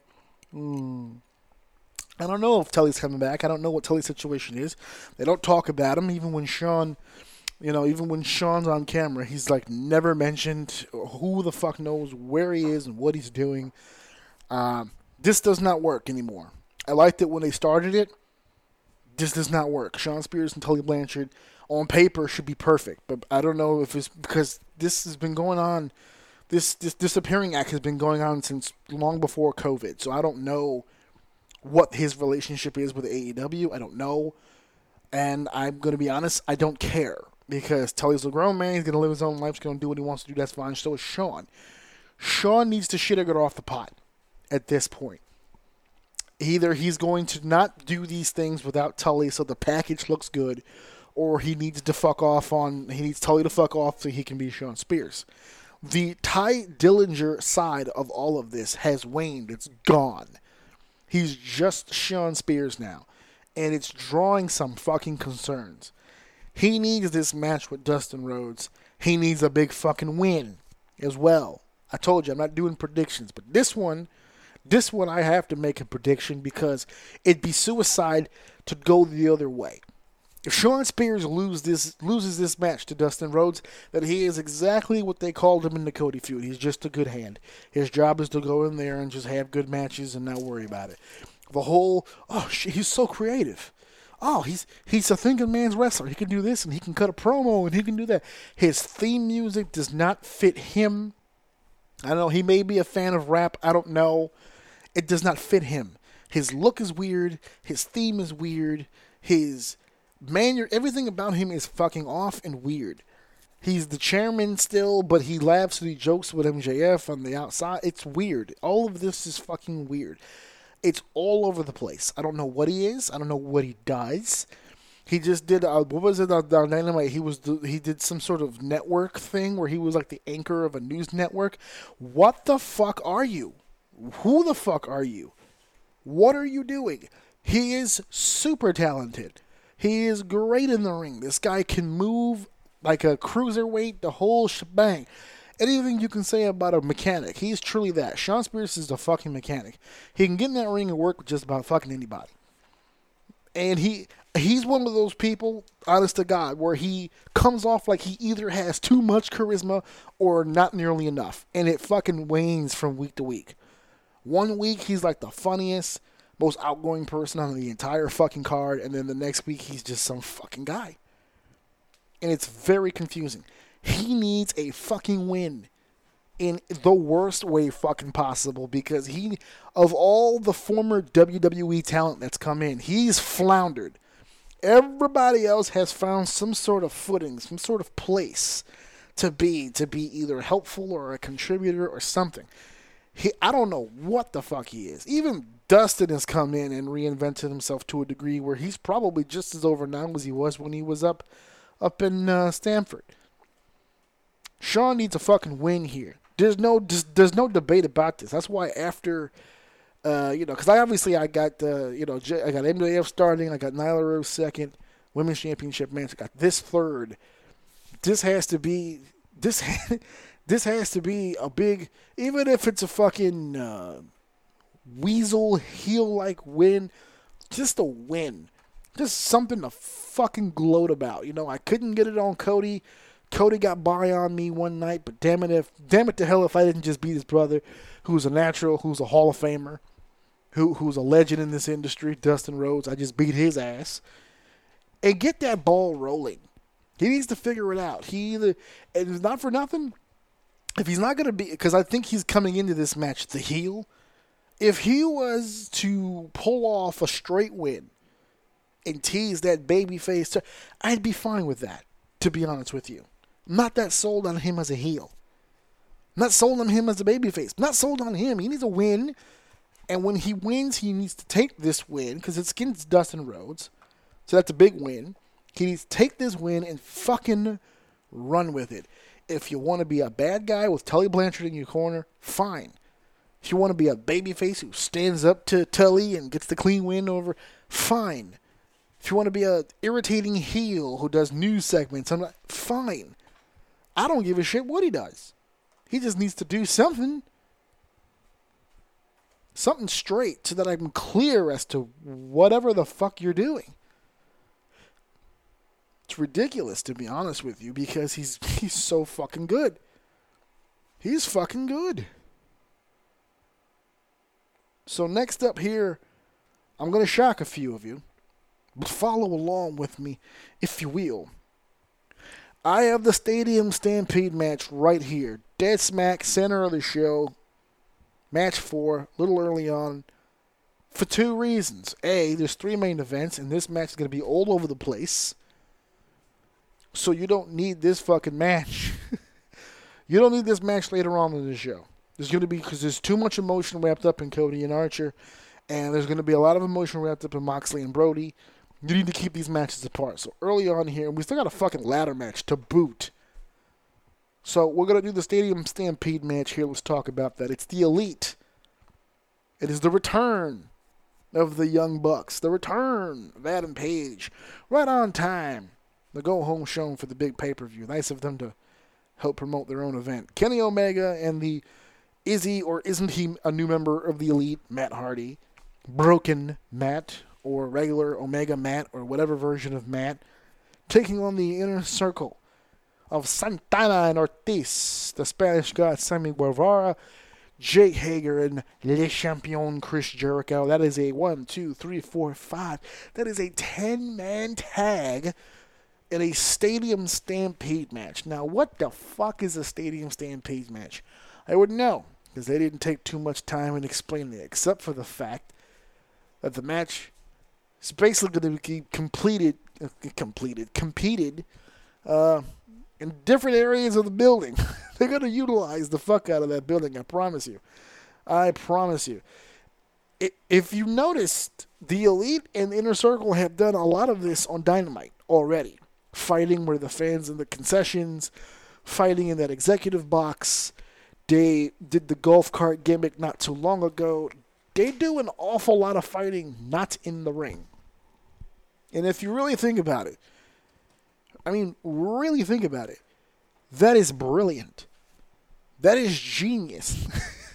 I don't know if Tully's coming back. I don't know what Tully's situation is. They don't talk about him, even when Shawn... You know, even when Shawn's on camera, he's like never mentioned. Who the fuck knows where he is and what he's doing. This does not work anymore. I liked it when they started it. This does not work. Shawn Spears and Tully Blanchard on paper should be perfect, but I don't know if it's because this has been going on. This disappearing act has been going on since long before COVID. So I don't know what his relationship is with AEW. I don't know, and I'm going to be honest. I don't care. Because Tully's a grown man, he's going to live his own life, he's going to do what he wants to do, that's fine. So is Shawn. Shawn needs to shit or get off the pot at this point. Either he's going to not do these things without Tully so the package looks good, or he needs Tully to fuck off so he can be Shawn Spears. The Ty Dillinger side of all of this has waned. It's gone. He's just Shawn Spears now. And it's drawing some fucking concerns. He needs this match with Dustin Rhodes. He needs a big fucking win as well. I told you I'm not doing predictions, but this one I have to make a prediction because it'd be suicide to go the other way. If Shawn Spears loses this match to Dustin Rhodes, then he is exactly what they called him in the Cody feud. He's just a good hand. His job is to go in there and just have good matches and not worry about it. The whole, he's so creative. Oh, he's a thinking man's wrestler. He can do this and he can cut a promo and he can do that. His theme music does not fit him. I don't know. He may be a fan of rap. I don't know. It does not fit him. His look is weird. His theme is weird. Everything about him is fucking off and weird. He's the chairman still, but he laughs and he jokes with MJF on the outside. It's weird. All of this is fucking weird. It's all over the place. I don't know what he is. I don't know what he does. He just did, what was it on Dynamite? He did some sort of network thing where he was like the anchor of a news network. What the fuck are you? Who the fuck are you? What are you doing? He is super talented. He is great in the ring. This guy can move like a cruiserweight, the whole shebang. Anything you can say about a mechanic, he's truly that. Shawn Spears is a fucking mechanic. He can get in that ring and work with just about fucking anybody. And he's one of those people, honest to God, where he comes off like he either has too much charisma or not nearly enough. And it fucking wanes from week to week. One week, he's like the funniest, most outgoing person on the entire fucking card, and then the next week he's just some fucking guy. And it's very confusing. He needs a fucking win in the worst way fucking possible because of all the former WWE talent that's come in, he's floundered. Everybody else has found some sort of footing, some sort of place to be either helpful or a contributor or something. I don't know what the fuck he is. Even Dustin has come in and reinvented himself to a degree where he's probably just as over now as he was when he was up in Stamford. Shawn needs a fucking win here. There's no debate about this. That's why after, because I got MJF starting, I got Nyla Rose second, Women's Championship match, I got this third. This has to be a big, even if it's a fucking weasel heel-like win, just a win. Just something to fucking gloat about. I couldn't get it on Cody. Cody got by on me one night, but damn it to hell if I didn't just beat his brother, who's a natural, who's a Hall of Famer, who's a legend in this industry, Dustin Rhodes. I just beat his ass. And get that ball rolling. He needs to figure it out. And it's not for nothing. If he's not going to be, because I think he's coming into this match the heel. If he was to pull off a straight win and tease that baby face, I'd be fine with that, to be honest with you. I'm not that sold on him as a heel. I'm not sold on him as a babyface. I'm not sold on him. He needs a win. And when he wins, he needs to take this win because it's against Dustin Rhodes. So that's a big win. He needs to take this win and fucking run with it. If you want to be a bad guy with Tully Blanchard in your corner, fine. If you want to be a babyface who stands up to Tully and gets the clean win over, fine. If you want to be a irritating heel who does news segments, fine. I don't give a shit what he does. He just needs to do something. Something straight so that I'm clear as to whatever the fuck you're doing. It's ridiculous, to be honest with you, because he's so fucking good. He's fucking good. So next up here, I'm going to shock a few of you. But follow along with me, if you will. I have the Stadium Stampede match right here. Dead smack center of the show. Match 4, a little early on. For 2 reasons. A, there's 3 main events, and this match is going to be all over the place. So you don't need this fucking match. You don't need this match later on in the show. There's going to be, because there's too much emotion wrapped up in Cody and Archer, and there's going to be a lot of emotion wrapped up in Moxley and Brody. You need to keep these matches apart. So early on here, we still got a fucking ladder match to boot. So we're going to do the Stadium Stampede match here. Let's talk about that. It's the Elite. It is the return of the Young Bucks. The return of Adam Page. Right on time. The go-home show for the big pay-per-view. Nice of them to help promote their own event. Kenny Omega and the is he or isn't he a new member of the Elite, Matt Hardy. Broken Matt or regular Omega Matt or whatever version of Matt. Taking on the Inner Circle of Santana and Ortiz. The Spanish God Sammy Guevara. Jake Hager and Le Champion Chris Jericho. That is a 1, 2, 3, 4, 5. That is a 10-man tag in a Stadium Stampede match. Now, what the fuck is a Stadium Stampede match? I wouldn't know, because they didn't take too much time in explaining it, except for the fact that the match is basically going to be competed in different areas of the building. They're going to utilize the fuck out of that building, I promise you. I promise you. If you noticed, the Elite and the Inner Circle have done a lot of this on Dynamite already. Fighting where the fans in the concessions, fighting in that executive box. They did the golf cart gimmick not too long ago. They do an awful lot of fighting not in the ring. And if you really think about it, really think about it, that is brilliant. That is genius.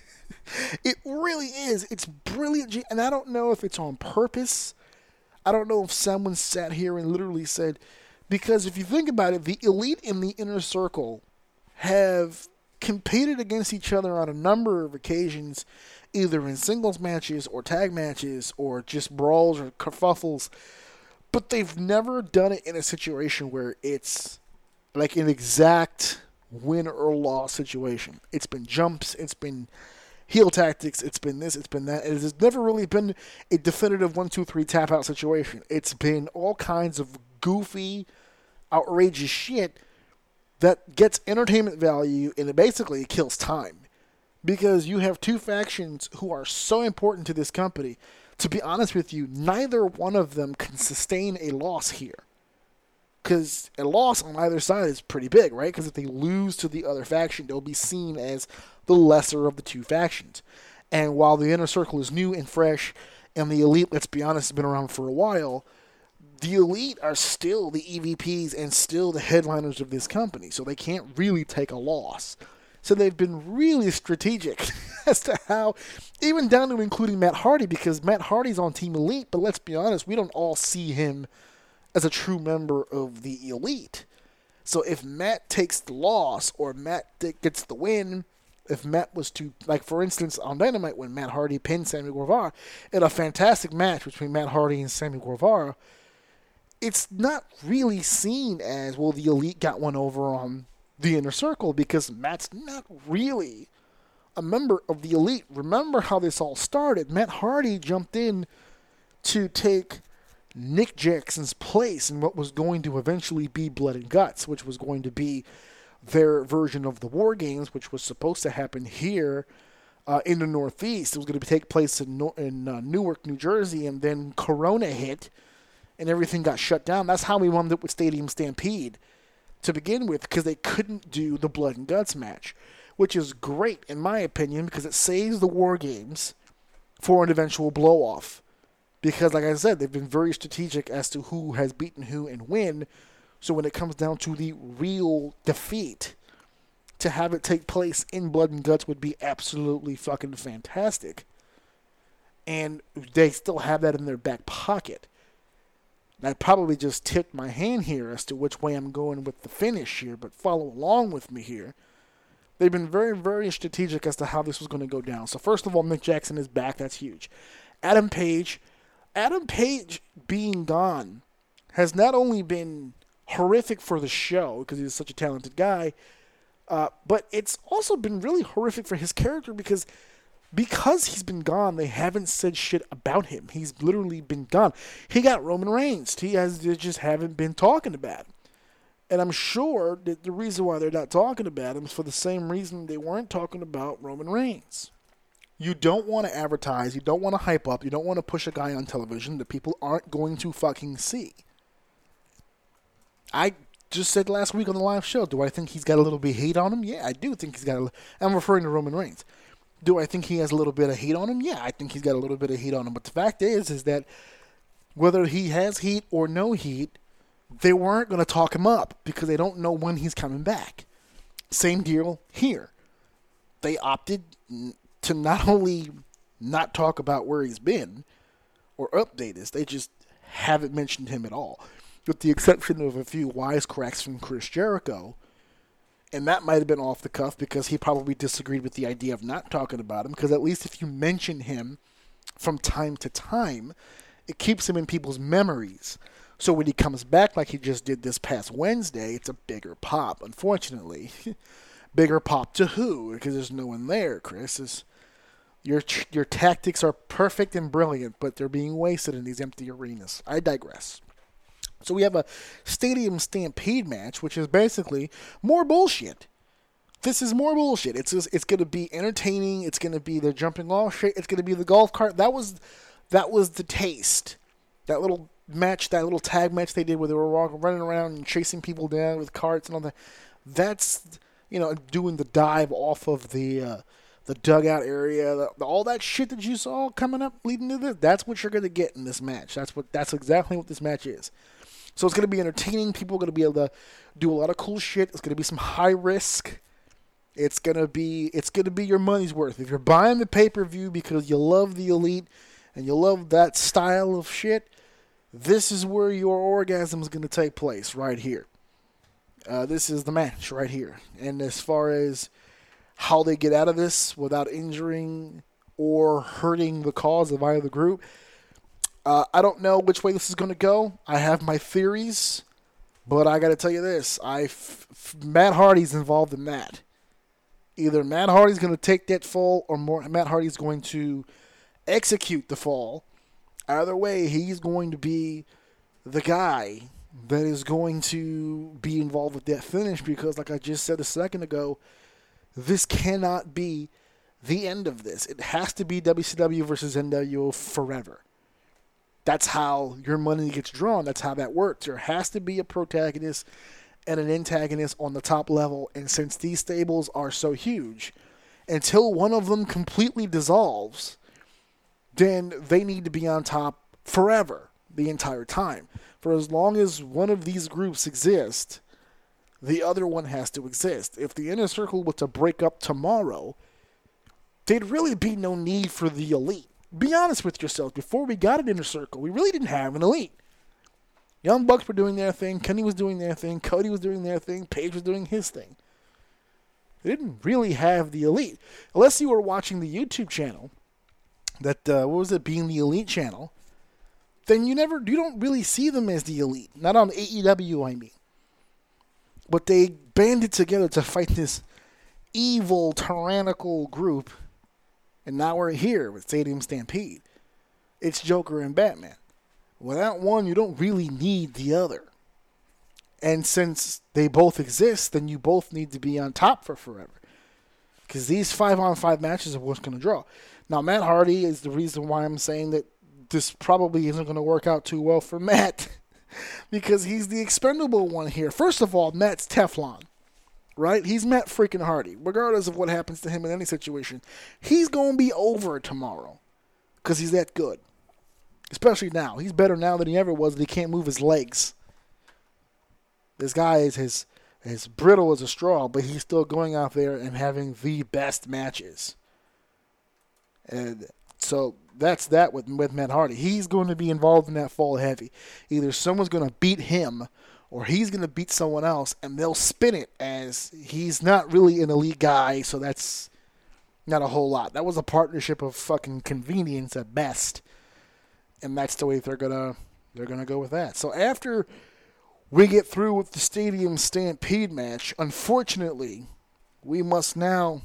It really is. It's brilliant. And I don't know if it's on purpose. I don't know if someone sat here and literally said, because if you think about it, the Elite and the Inner Circle have competed against each other on a number of occasions, either in singles matches or tag matches or just brawls or kerfuffles. But they've never done it in a situation where it's like an exact win or loss situation. It's been jumps, it's been heel tactics, it's been this, it's been that. It has never really been a definitive 1, 2, 3 tap out situation. It's been all kinds of goofy, outrageous shit that gets entertainment value and it basically kills time. Because you have two factions who are so important to this company. To be honest with you, neither one of them can sustain a loss here. Because a loss on either side is pretty big, right? Because if they lose to the other faction, they'll be seen as the lesser of the two factions. And while the Inner Circle is new and fresh, and the Elite, let's be honest, has been around for a while, the Elite are still the EVPs and still the headliners of this company. So they can't really take a loss. So they've been really strategic as to how, even down to including Matt Hardy, because Matt Hardy's on Team Elite, but let's be honest, we don't all see him as a true member of the Elite. So if Matt takes the loss or Matt gets the win, if Matt was to, like for instance, on Dynamite when Matt Hardy pinned Sammy Guevara in a fantastic match between Matt Hardy and Sammy Guevara, it's not really seen as, well, the Elite got one over on the Inner Circle because Matt's not really a member of the Elite. Remember how this all started. Matt Hardy jumped in to take Nick Jackson's place in what was going to eventually be Blood and Guts, which was going to be their version of the War Games, which was supposed to happen here in the Northeast. It was going to take place in Newark, New Jersey, and then Corona hit, and everything got shut down. That's how we wound up with Stadium Stampede to begin with, because they couldn't do the Blood and Guts match, which is great, in my opinion, because it saves the War Games for an eventual blow-off. Because, like I said, they've been very strategic as to who has beaten who and when. So when it comes down to the real defeat, to have it take place in Blood and Guts would be absolutely fucking fantastic. And they still have that in their back pocket. And I probably just tipped my hand here as to which way I'm going with the finish here, but follow along with me here. They've been very, very strategic as to how this was going to go down. So first of all, Nick Jackson is back. That's huge. Adam Page being gone has not only been horrific for the show, because he's such a talented guy, but it's also been really horrific for his character because he's been gone, they haven't said shit about him. He's literally been gone. He got Roman Reigns. They just haven't been talking about him. And I'm sure that the reason why they're not talking about him is for the same reason they weren't talking about Roman Reigns. You don't want to advertise, you don't want to hype up, you don't want to push a guy on television that people aren't going to fucking see. I just said last week on the live show, do I think he's got a little bit of hate on him? Yeah, I do think he's got I'm referring to Roman Reigns. Do I think he has a little bit of hate on him? Yeah, I think he's got a little bit of heat on him. But the fact is that whether he has heat or no heat, they weren't going to talk him up because they don't know when he's coming back. Same deal here. They opted to not only not talk about where he's been or update us, they just haven't mentioned him at all, with the exception of a few wisecracks from Chris Jericho. And that might have been off the cuff because he probably disagreed with the idea of not talking about him, because at least if you mention him from time to time, it keeps him in people's memories. So when he comes back like he just did this past Wednesday, it's a bigger pop, unfortunately. Bigger pop to who? Because there's no one there, Chris. Your tactics are perfect and brilliant, but they're being wasted in these empty arenas. I digress. So we have a Stadium Stampede match, which is basically more bullshit. This is more bullshit. It's going to be entertaining. It's going to be the jumping off shit. It's going to be the golf cart. That was the taste. That little match, that little tag match they did where they were running around and chasing people down with carts and all that. That's, doing the dive off of the dugout area, all that shit that you saw coming up leading to this. That's what you're going to get in this match. That's exactly what this match is. So it's going to be entertaining. People are going to be able to do a lot of cool shit. It's going to be some high risk. It's going to be your money's worth. If you're buying the pay-per-view because you love the Elite and you love that style of shit, this is where your orgasm is going to take place, right here. This is the match right here. And as far as how they get out of this without injuring or hurting the cause of either group, I don't know which way this is going to go. I have my theories, but I got to tell you this. Matt Hardy's involved in that. Either Matt Hardy's going to take that fall or Matt Hardy's going to execute the fall. Either way, he's going to be the guy that is going to be involved with that finish because, like I just said a second ago, this cannot be the end of this. It has to be WCW versus NWO forever. That's how your money gets drawn. That's how that works. There has to be a protagonist and an antagonist on the top level. And since these stables are so huge, until one of them completely dissolves, then they need to be on top forever, the entire time. For as long as one of these groups exists, the other one has to exist. If the Inner Circle were to break up tomorrow, there'd really be no need for the Elite. Be honest with yourself. Before we got an Inner Circle, we really didn't have an Elite. Young Bucks were doing their thing. Kenny was doing their thing. Cody was doing their thing. Paige was doing his thing. They didn't really have the Elite. Unless you were watching the YouTube channel, that, Being the Elite channel, then you don't really see them as the Elite. Not on AEW, I mean. But they banded together to fight this evil, tyrannical group. And now we're here with Stadium Stampede. It's Joker and Batman. Without one, you don't really need the other. And since they both exist, then you both need to be on top for forever. Because these 5-on-5 matches are what's going to draw. Now, Matt Hardy is the reason why I'm saying that this probably isn't going to work out too well for Matt. Because he's the expendable one here. First of all, Matt's Teflon. Right? He's Matt freaking Hardy. Regardless of what happens to him in any situation, he's going to be over tomorrow. Because he's that good. Especially now. He's better now than he ever was, but he can't move his legs. This guy is as brittle as a straw, but he's still going out there and having the best matches. And so that's that with Matt Hardy. He's going to be involved in that fall heavy. Either someone's going to beat him or he's going to beat someone else, and they'll spin it as he's not really an elite guy, so that's not a whole lot. That was a partnership of fucking convenience at best, and that's the way they're gonna go with that. So after we get through with the Stadium Stampede match, unfortunately, we must now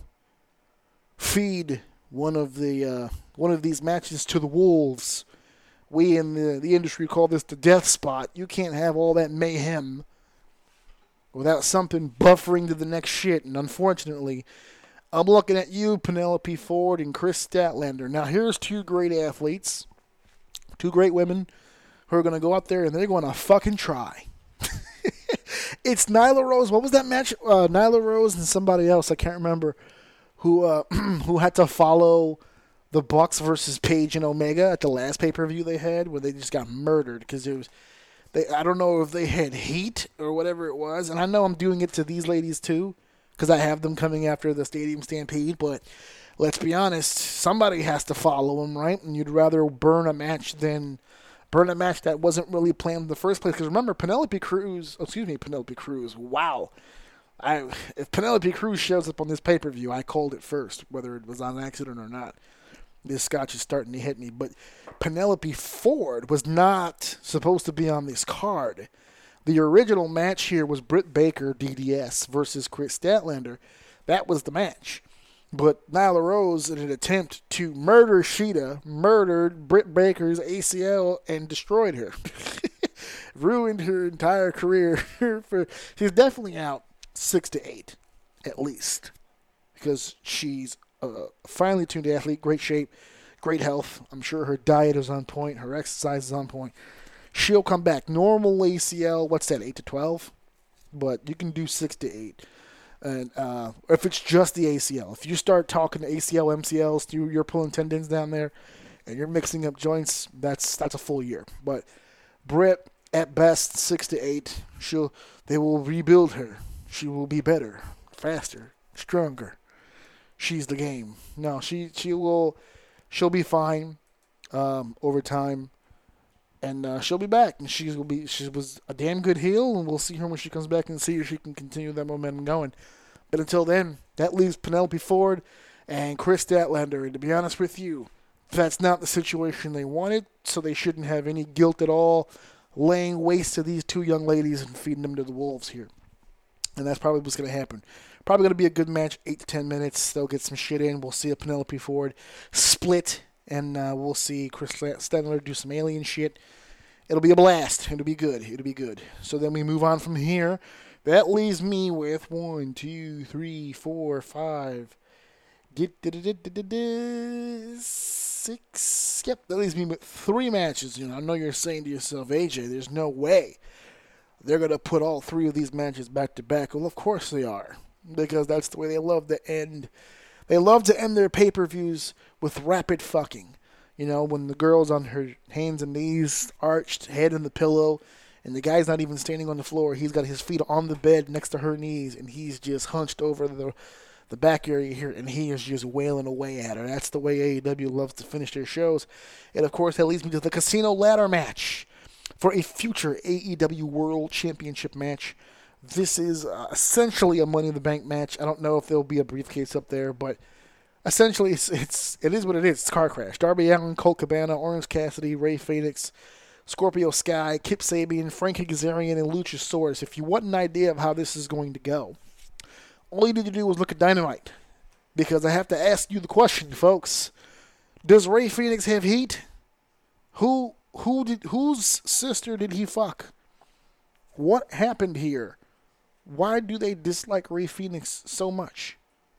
feed one of these matches to the wolves. We in the industry call this the death spot. You can't have all that mayhem without something buffering to the next shit. And unfortunately, I'm looking at you, Penelope Ford and Chris Statlander. Now, here's two great athletes, two great women who are going to go out there and they're going to fucking try. It's Nyla Rose. What was that match? Nyla Rose and somebody else, I can't remember, who who had to follow the Bucks versus Paige and Omega at the last pay-per-view they had, where they just got murdered because it was. I don't know if they had heat or whatever it was, and I know I'm doing it to these ladies too, because I have them coming after the Stadium Stampede. But let's be honest, somebody has to follow them, right? And you'd rather burn a match that wasn't really planned in the first place. Because remember, Penelope Cruz. Wow. If Penelope Cruz shows up on this pay-per-view, I called it first, whether it was on accident or not. This scotch is starting to hit me. But Penelope Ford was not supposed to be on this card. The original match here was Britt Baker, DDS, versus Chris Statlander. That was the match. But Nyla Rose, in an attempt to murder Shida, murdered Britt Baker's ACL and destroyed her. Ruined her entire career. She's definitely out 6 to 8, at least. Because she's a finely tuned athlete, great shape, great health. I'm sure her diet is on point, her exercise is on point. She'll come back. Normal ACL, what's that, 8 to 12? But you can do 6 to 8. And if it's just the ACL, if you start talking ACL, MCLs, you're pulling tendons down there, and you're mixing up joints, that's a full year. But Britt, at best, 6 to 8. They will rebuild her. She will be better, faster, stronger. She's the game. No, she'll be fine over time, and she'll be back. And she was a damn good heel, and we'll see her when she comes back and see if she can continue that momentum going. But until then, that leaves Penelope Ford and Chris Statlander. And to be honest with you, that's not the situation they wanted, so they shouldn't have any guilt at all laying waste to these two young ladies and feeding them to the wolves here. And that's probably what's going to happen. Probably going to be a good match, 8 to 10 minutes. They'll get some shit in. We'll see a Penelope Ford split, and we'll see Chris Statlander do some alien shit. It'll be a blast. It'll be good. It'll be good. So then we move on from here. That leaves me with 1, 2, 3, 4, 5, 6. Yep, that leaves me with 3 matches. You know, I know you're saying to yourself, AJ, there's no way they're going to put all 3 of these matches back to back. Well, of course they are, because that's the way they love to end. They love to end their pay-per-views with rapid fucking. You know, when the girl's on her hands and knees, arched, head in the pillow, and the guy's not even standing on the floor. He's got his feet on the bed next to her knees, and he's just hunched over the back area here, and he is just wailing away at her. That's the way AEW loves to finish their shows. And, of course, that leads me to the Casino Ladder match for a future AEW World Championship match. This is essentially a Money in the Bank match. I don't know if there'll be a briefcase up there, but essentially it is what it is. It's a car crash. Darby Allin, Colt Cabana, Orange Cassidy, Rey Fenix, Scorpio Sky, Kip Sabian, Frankie Kazarian, and Luchasaurus. If you want an idea of how this is going to go, all you need to do is look at Dynamite. Because I have to ask you the question, folks. Does Rey Fenix have heat? Whose sister did he fuck? What happened here? Why do they dislike Rey Fenix so much?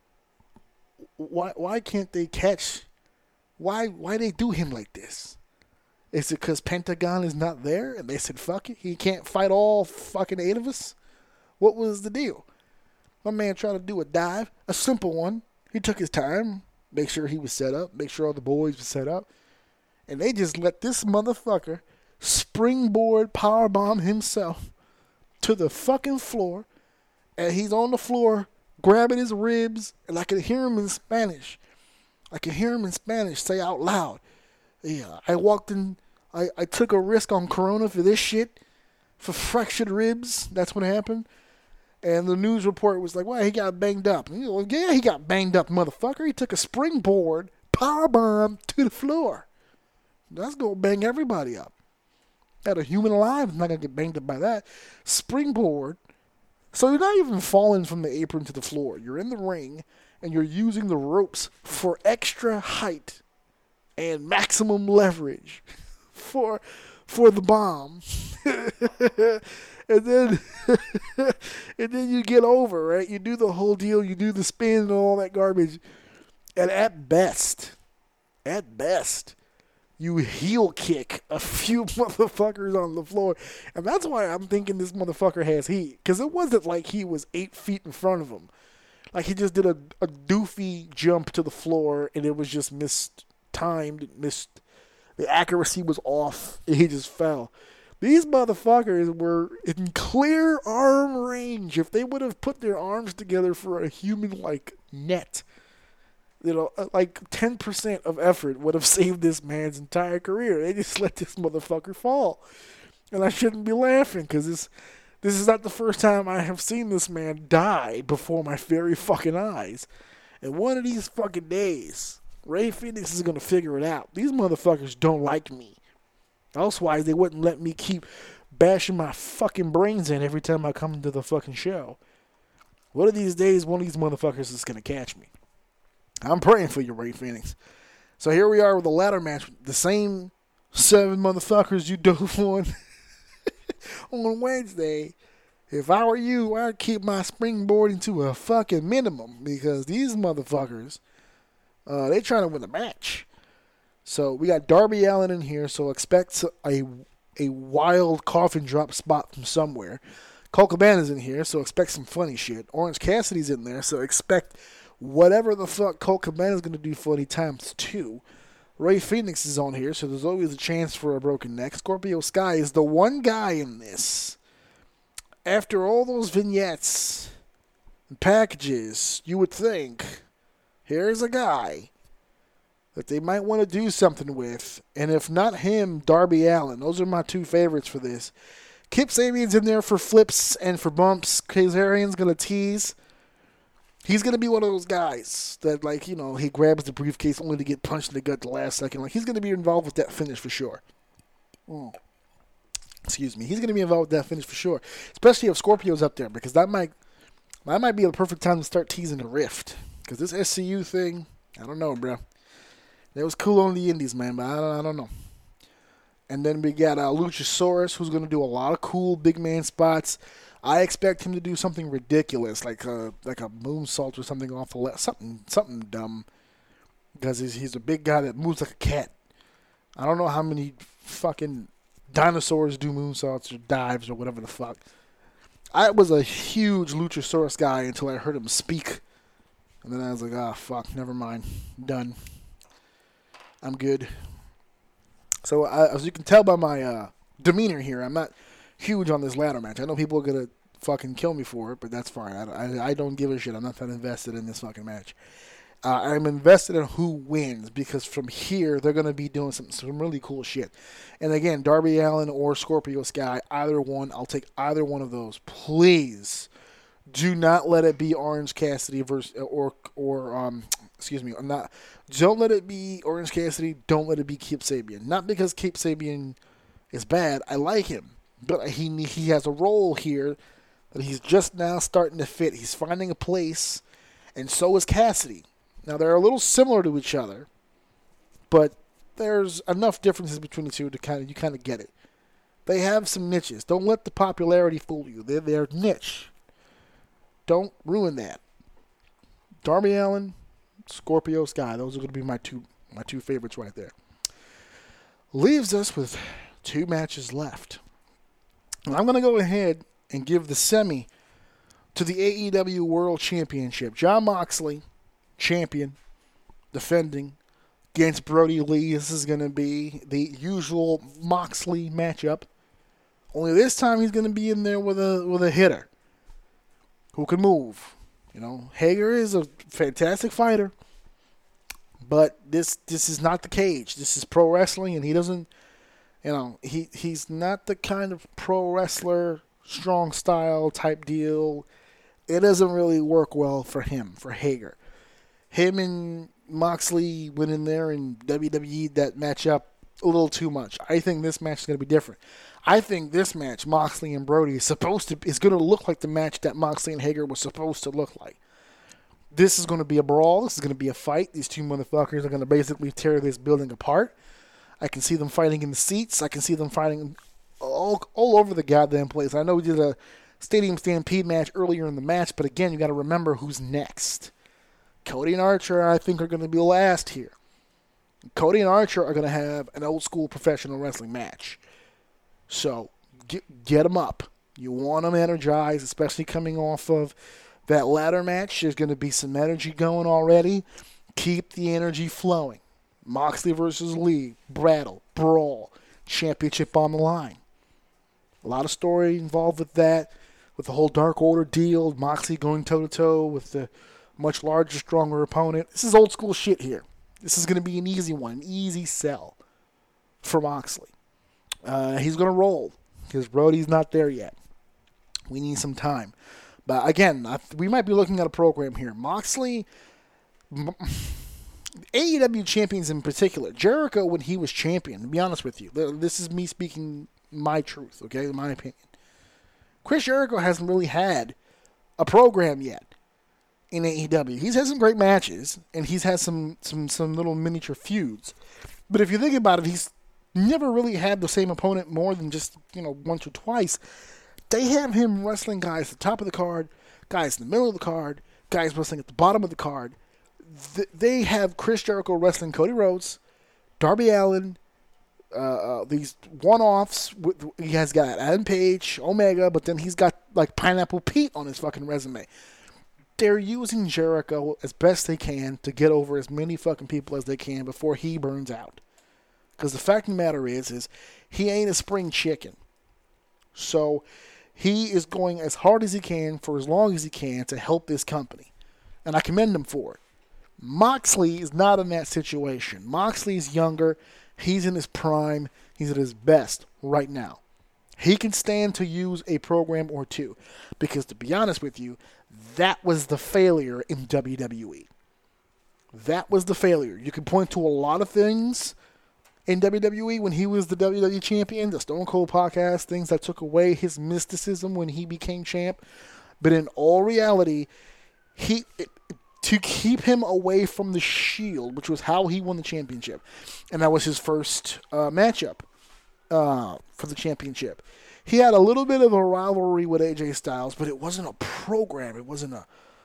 Why can't they catch? Why they do him like this? Is it because Pentagon is not there and they said fuck it? He can't fight all fucking 8 of us? What was the deal? My man tried to do a dive, a simple one. He took his time, make sure he was set up, make sure all the boys were set up. And they just let this motherfucker springboard powerbomb himself to the fucking floor. And he's on the floor grabbing his ribs. And I could hear him in Spanish. Say out loud, yeah, I walked in, I took a risk on Corona for this shit. For fractured ribs. That's what happened. And the news report was like, well, he got banged up. And yeah, he got banged up, motherfucker. He took a springboard powerbomb to the floor. That's going to bang everybody up. That a human alive is not going to get banged up by that. Springboard. So you're not even falling from the apron to the floor. You're in the ring, and you're using the ropes for extra height and maximum leverage for the bomb. And then you get over, right? You do the whole deal. You do the spin and all that garbage. And at best, you heel kick a few motherfuckers on the floor. And that's why I'm thinking this motherfucker has heat. Because it wasn't like he was 8 feet in front of him. Like he just did a doofy jump to the floor and it was just mistimed. The accuracy was off and he just fell. These motherfuckers were in clear arm range. If they would have put their arms together for a human-like net, like 10% of effort would have saved this man's entire career. They just let this motherfucker fall. And I shouldn't be laughing because this is not the first time I have seen this man die before my very fucking eyes. And one of these fucking days, Ray Phoenix is going to figure it out. These motherfuckers don't like me. Elsewise, they wouldn't let me keep bashing my fucking brains in every time I come to the fucking show. One of these days, one of these motherfuckers is going to catch me. I'm praying for you, Ray Phoenix. So here we are with the ladder match. The same 7 motherfuckers you dove on on Wednesday. If I were you, I'd keep my springboarding to a fucking minimum because these motherfuckers, they trying to win the match. So we got Darby Allin in here, so expect a wild coffin drop spot from somewhere. Colt Cabana's in here, so expect some funny shit. Orange Cassidy's in there, so expect whatever the fuck Colt Cabana's going to do funny times 2. Ray Phoenix is on here, so there's always a chance for a broken neck. Scorpio Sky is the one guy in this. After all those vignettes and packages, you would think, here's a guy that they might want to do something with. And if not him, Darby Allin. Those are my 2 favorites for this. Kip Sabian's in there for flips and for bumps. Kazarian's going to tease. He's going to be one of those guys that, like, he grabs the briefcase only to get punched in the gut the last second. Like, he's going to be involved with that finish for sure. Excuse me. He's going to be involved with that finish for sure. Especially if Scorpio's up there, because that might be the perfect time to start teasing the Rift. Because this SCU thing, I don't know, bro. That was cool on the indies, man, but I don't know. And then we got Luchasaurus, who's going to do a lot of cool big man spots. I expect him to do something ridiculous, like a moonsault or something off the left, something dumb, because he's a big guy that moves like a cat. I don't know how many fucking dinosaurs do moonsaults or dives or whatever the fuck. I was a huge Luchasaurus guy until I heard him speak, and then I was like, fuck, never mind, done. I'm good. So as you can tell by my demeanor here, I'm not huge on this ladder match. I know people are going to fucking kill me for it, but that's fine. I don't give a shit. I'm not that invested in this fucking match. I'm invested in who wins because from here, they're going to be doing some really cool shit. And again, Darby Allin or Scorpio Sky, either one, I'll take either one of those. Please do not let it be Orange Cassidy versus, don't let it be Orange Cassidy, don't let it be Kip Sabian. Not because Kip Sabian is bad, I like him, but he has a role here that he's just now starting to fit. He's finding a place, and so is Cassidy. Now, they're a little similar to each other, but there's enough differences between the two to you kind of get it. They have some niches. Don't let the popularity fool you. They're niche. Don't ruin that. Darby Allin, Scorpio Sky. Those are going to be my two favorites right there. Leaves us with 2 matches left. And I'm going to go ahead and give the semi to the AEW World Championship. Jon Moxley, champion, defending against Brody Lee. This is going to be the usual Moxley matchup. Only this time he's going to be in there with a hitter who can move. Hager is a fantastic fighter, but this is not the cage. This is pro wrestling, and he doesn't, he's not the kind of pro wrestler, strong style type deal. It doesn't really work well for him, for Hager. Him and Moxley went in there and WWE'd that matchup a little too much. I think this match is going to be different. I think this match, Moxley and Brody, is going to look like the match that Moxley and Hager was supposed to look like. This is going to be a brawl. This is going to be a fight. These 2 motherfuckers are going to basically tear this building apart. I can see them fighting in the seats. I can see them fighting all over the goddamn place. I know we did a Stadium Stampede match earlier in the match, but again, you got to remember who's next. Cody and Archer, I think, are going to be last here. Cody and Archer are going to have an old school professional wrestling match. So get them up. You want them energized, especially coming off of that ladder match. There's going to be some energy going already. Keep the energy flowing. Moxley versus Lee, Brattle, Brawl, championship on the line. A lot of story involved with that, with the whole Dark Order deal, Moxley going toe-to-toe with the much larger, stronger opponent. This is old school shit here. This is going to be an easy one, an easy sell for Moxley. He's going to roll because Brody's not there yet. We need some time. But again, we might be looking at a program here. Moxley... AEW champions in particular, Jericho when he was champion, to be honest with you, this is me speaking my truth, okay, my opinion. Chris Jericho hasn't really had a program yet in AEW. He's had some great matches, and he's had some little miniature feuds. But if you think about it, he's never really had the same opponent more than just, once or twice. They have him wrestling guys at the top of the card, guys in the middle of the card, guys wrestling at the bottom of the card. They have Chris Jericho wrestling Cody Rhodes, Darby Allin, these one-offs. He has got Adam Page, Omega, but then he's got like Pineapple Pete on his fucking resume. They're using Jericho as best they can to get over as many fucking people as they can before he burns out. Because the fact of the matter is he ain't a spring chicken. So he is going as hard as he can for as long as he can to help this company. And I commend him for it. Moxley is not in that situation. Moxley's younger. He's in his prime. He's at his best right now. He can stand to use a program or two. Because to be honest with you, that was the failure in WWE. That was the failure. You can point to a lot of things in WWE when he was the WWE champion, the Stone Cold podcast, things that took away his mysticism when he became champ. But in all reality, to keep him away from the Shield, which was how he won the championship. And that was his first matchup for the championship. He had a little bit of a rivalry with AJ Styles, but it wasn't a program. It wasn't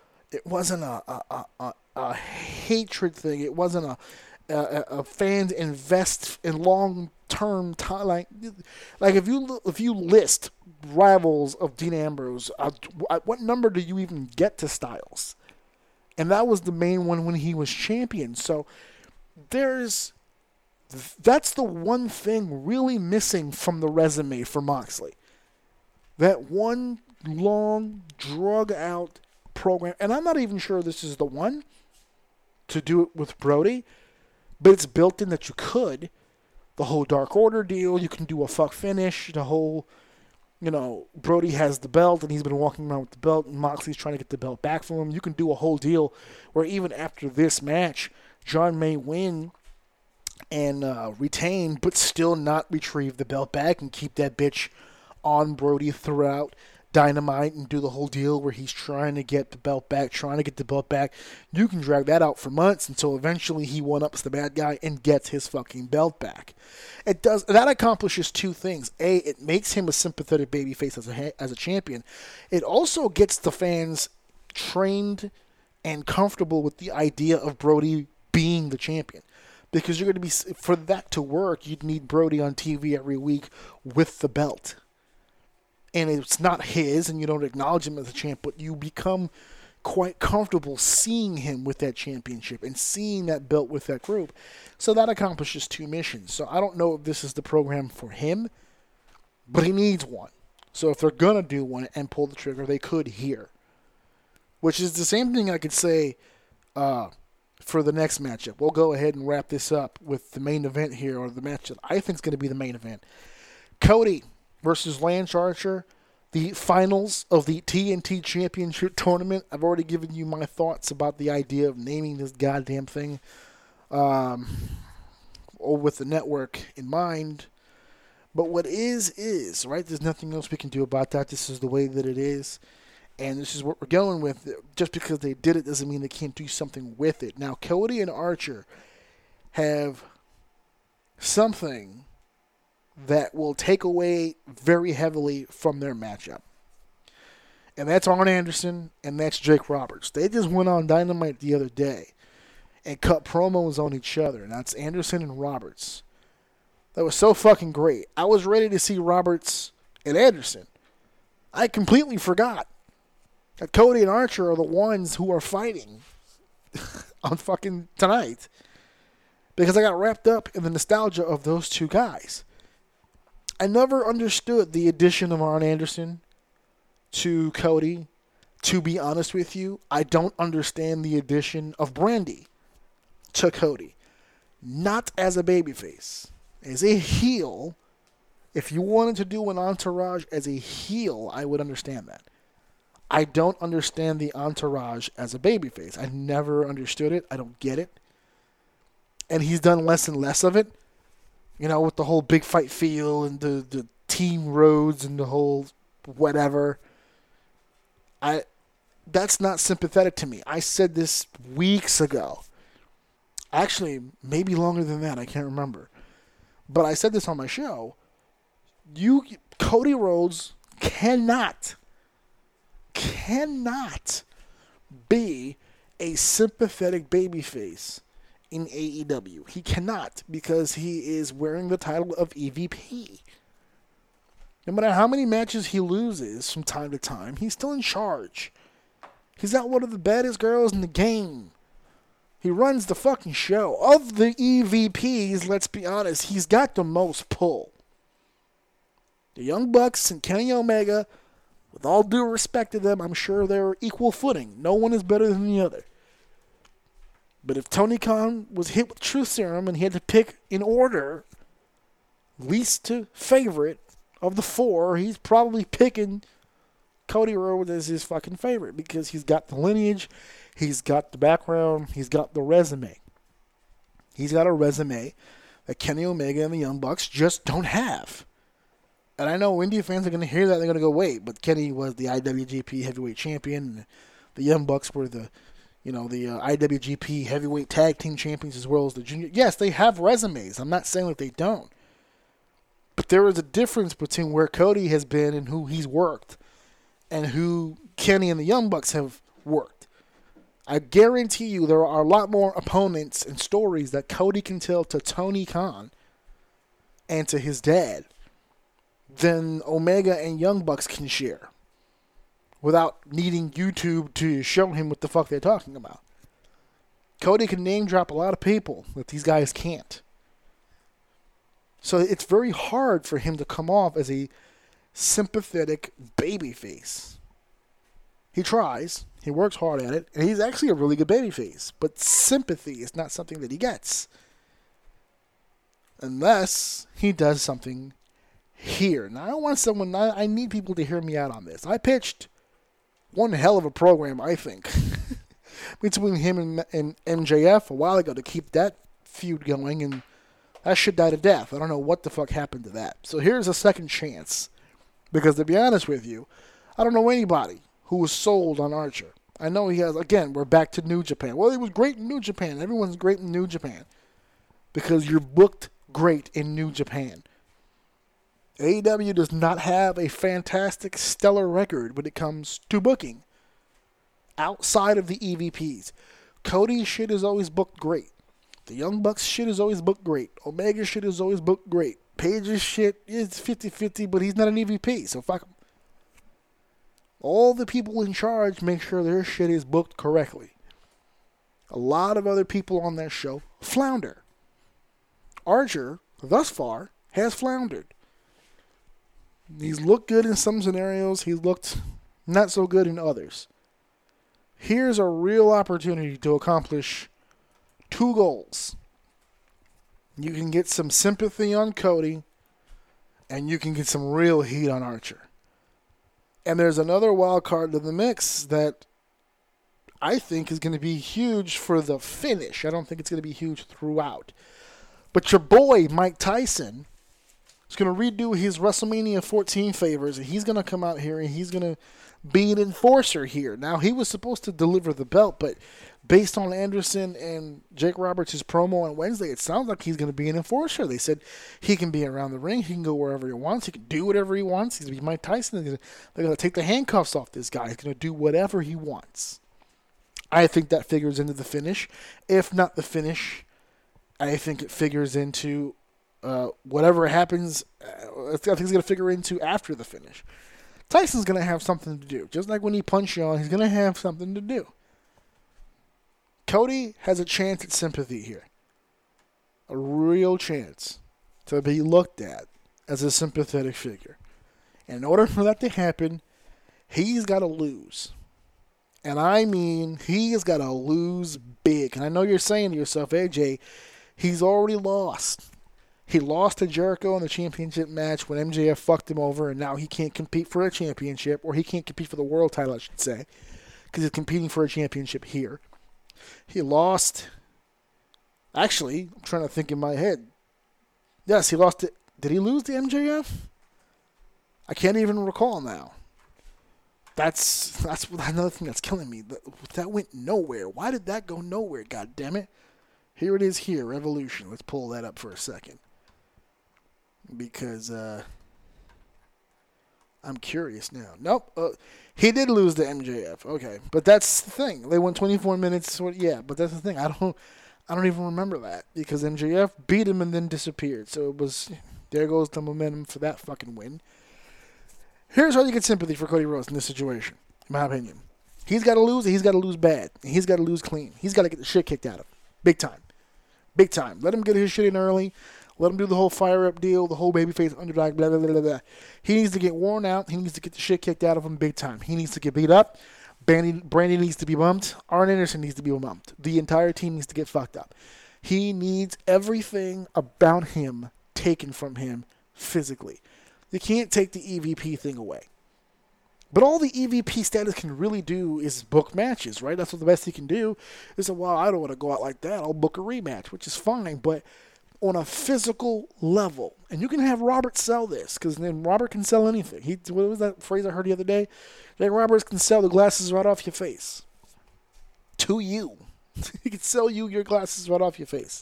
a hatred thing. It wasn't a fans invest in long-term time. Like if you list rivals of Dean Ambrose, what number do you even get to Styles? And that was the main one when he was champion. So that's the one thing really missing from the resume for Moxley. That one long, drug-out program. And I'm not even sure this is the one to do it with Brody. But it's built in that you could. The whole Dark Order deal. You can do a fuck finish. The whole... Brody has the belt, and he's been walking around with the belt, and Moxley's trying to get the belt back from him. You can do a whole deal where even after this match, John may win and retain, but still not retrieve the belt back and keep that bitch on Brody throughout Dynamite and do the whole deal where he's trying to get the belt back. You can drag that out for months until eventually he one-ups the bad guy and gets his fucking belt back. That accomplishes two things. A, it makes him a sympathetic babyface as a champion. It also gets the fans trained and comfortable with the idea of Brody being the champion. Because you're going to be, for that to work, you'd need Brody on TV every week with the belt. And it's not his, and you don't acknowledge him as a champ, but you become quite comfortable seeing him with that championship and seeing that belt with that group. So that accomplishes two missions. So I don't know if this is the program for him, but he needs one. So if they're going to do one and pull the trigger, they could here. Which is the same thing I could say for the next matchup. We'll go ahead and wrap this up with the main event here, or the match that I think is going to be the main event. Cody versus Lance Archer, the finals of the TNT Championship Tournament. I've already given you my thoughts about the idea of naming this goddamn thing or with the network in mind. But what is, right? There's nothing else we can do about that. This is the way that it is. And this is what we're going with. Just because they did it doesn't mean they can't do something with it. Now, Cody and Archer have something that will take away very heavily from their matchup. And that's Arn Anderson and that's Jake Roberts. They just went on Dynamite the other day and cut promos on each other, and that's Anderson and Roberts. That was so fucking great. I was ready to see Roberts and Anderson. I completely forgot that Cody and Archer are the ones who are fighting on fucking tonight, because I got wrapped up in the nostalgia of those two guys. I never understood the addition of Arn Anderson to Cody. To be honest with you, I don't understand the addition of Brandy to Cody. Not as a babyface. As a heel, if you wanted to do an entourage as a heel, I would understand that. I don't understand the entourage as a babyface. I never understood it. I don't get it. And he's done less and less of it. You know, with the whole big fight feel and the team roads and the whole whatever. That's not sympathetic to me. I said this weeks ago. Actually, maybe longer than that. I can't remember. But I said this on my show. Cody Rhodes cannot be a sympathetic babyface in AEW. He cannot, because he is wearing the title of EVP. No matter how many matches he loses from time to time, he's still in charge. He's not one of the baddest girls in the game. He runs the fucking show. Of the EVPs, let's be honest, he's got the most pull. The Young Bucks and Kenny Omega, with all due respect to them, I'm sure they're equal footing. No one is better than the other. But if Tony Khan was hit with truth serum and he had to pick in order, least to favorite of the four, he's probably picking Cody Rhodes as his fucking favorite, because he's got the lineage, he's got the background, he's got the resume. He's got a resume that Kenny Omega and the Young Bucks just don't have. And I know Indie fans are going to hear that, they're going to go, wait, but Kenny was the IWGP Heavyweight Champion, and the Young Bucks were the IWGP Heavyweight Tag Team Champions as well as the Junior. Yes, they have resumes. I'm not saying that they don't. But there is a difference between where Cody has been and who he's worked and who Kenny and the Young Bucks have worked. I guarantee you there are a lot more opponents and stories that Cody can tell to Tony Khan and to his dad than Omega and Young Bucks can share, without needing YouTube to show him what the fuck they're talking about. Cody can name drop a lot of people that these guys can't. So it's very hard for him to come off as a sympathetic babyface. He tries. He works hard at it. And he's actually a really good babyface. But sympathy is not something that he gets. Unless he does something here. Now, I need people to hear me out on this. I pitched one hell of a program, I think, between him and MJF a while ago to keep that feud going, and that shit died a death. I don't know what the fuck happened to that. So here's a second chance, because to be honest with you, I don't know anybody who was sold on Archer. I know he has, again, we're back to New Japan. Well, he was great in New Japan. Everyone's great in New Japan because you're booked great in New Japan. AEW does not have a fantastic, stellar record when it comes to booking outside of the EVPs. Cody's shit is always booked great. The Young Bucks shit is always booked great. Omega shit is always booked great. Page's shit is 50-50, but he's not an EVP, so fuck him. All the people in charge make sure their shit is booked correctly. A lot of other people on that show flounder. Archer, thus far, has floundered. He's looked good in some scenarios. He's looked not so good in others. Here's a real opportunity to accomplish two goals. You can get some sympathy on Cody, and you can get some real heat on Archer. And there's another wild card to the mix that I think is going to be huge for the finish. I don't think it's going to be huge throughout. But your boy, Mike Tyson, is going to redo his WrestleMania 14 favors, and he's going to come out here and he's going to be an enforcer here. Now, he was supposed to deliver the belt, but based on Anderson and Jake Roberts' promo on Wednesday, it sounds like he's going to be an enforcer. They said he can be around the ring. He can go wherever he wants. He can do whatever he wants. He's going to be Mike Tyson. They're going to take the handcuffs off this guy. He's going to do whatever he wants. I think that figures into the finish. If not the finish, I think it figures into whatever happens. I think it's going to figure into after the finish. Tyson's going to have something to do. Just like when he punched you on, he's going to have something to do. Cody has a chance at sympathy here. A real chance to be looked at as a sympathetic figure. And in order for that to happen, he's got to lose. And I mean, he's got to lose big. And I know you're saying to yourself, AJ, he's already lost. He lost to Jericho in the championship match when MJF fucked him over, and now he can't compete for a championship, or he can't compete for the world title, I should say, because he's competing for a championship here. He lost. Actually, I'm trying to think in my head. Yes, he lost it. Did he lose to MJF? I can't even recall now. That's another thing that's killing me. That went nowhere. Why did that go nowhere? God damn it! Here it is. Here, Revolution. Let's pull that up for a second, because I'm curious now. Nope. He did lose to MJF. Okay, but that's the thing. They went 24 minutes. Yeah, but that's the thing. I don't even remember that because MJF beat him and then disappeared. So it was, there goes the momentum for that fucking win. Here's how you get sympathy for Cody Rhodes in this situation, in my opinion. He's got to lose, and he's got to lose bad. And he's got to lose clean. He's got to get the shit kicked out of him. Big time. Big time. Let him get his shit in early. Let him do the whole fire-up deal, the whole babyface underdog, blah, blah, blah, blah, blah. He needs to get worn out. He needs to get the shit kicked out of him big time. He needs to get beat up. Brandy needs to be bumped. Arn Anderson needs to be bumped. The entire team needs to get fucked up. He needs everything about him taken from him physically. You can't take the EVP thing away. But all the EVP status can really do is book matches, right? That's what the best he can do. Is say, well, I don't want to go out like that. I'll book a rematch, which is fine. But on a physical level, and you can have Robert sell this, because then Robert can sell anything. What was that phrase I heard the other day? Jake Roberts can sell the glasses right off your face. To you. He can sell you your glasses right off your face.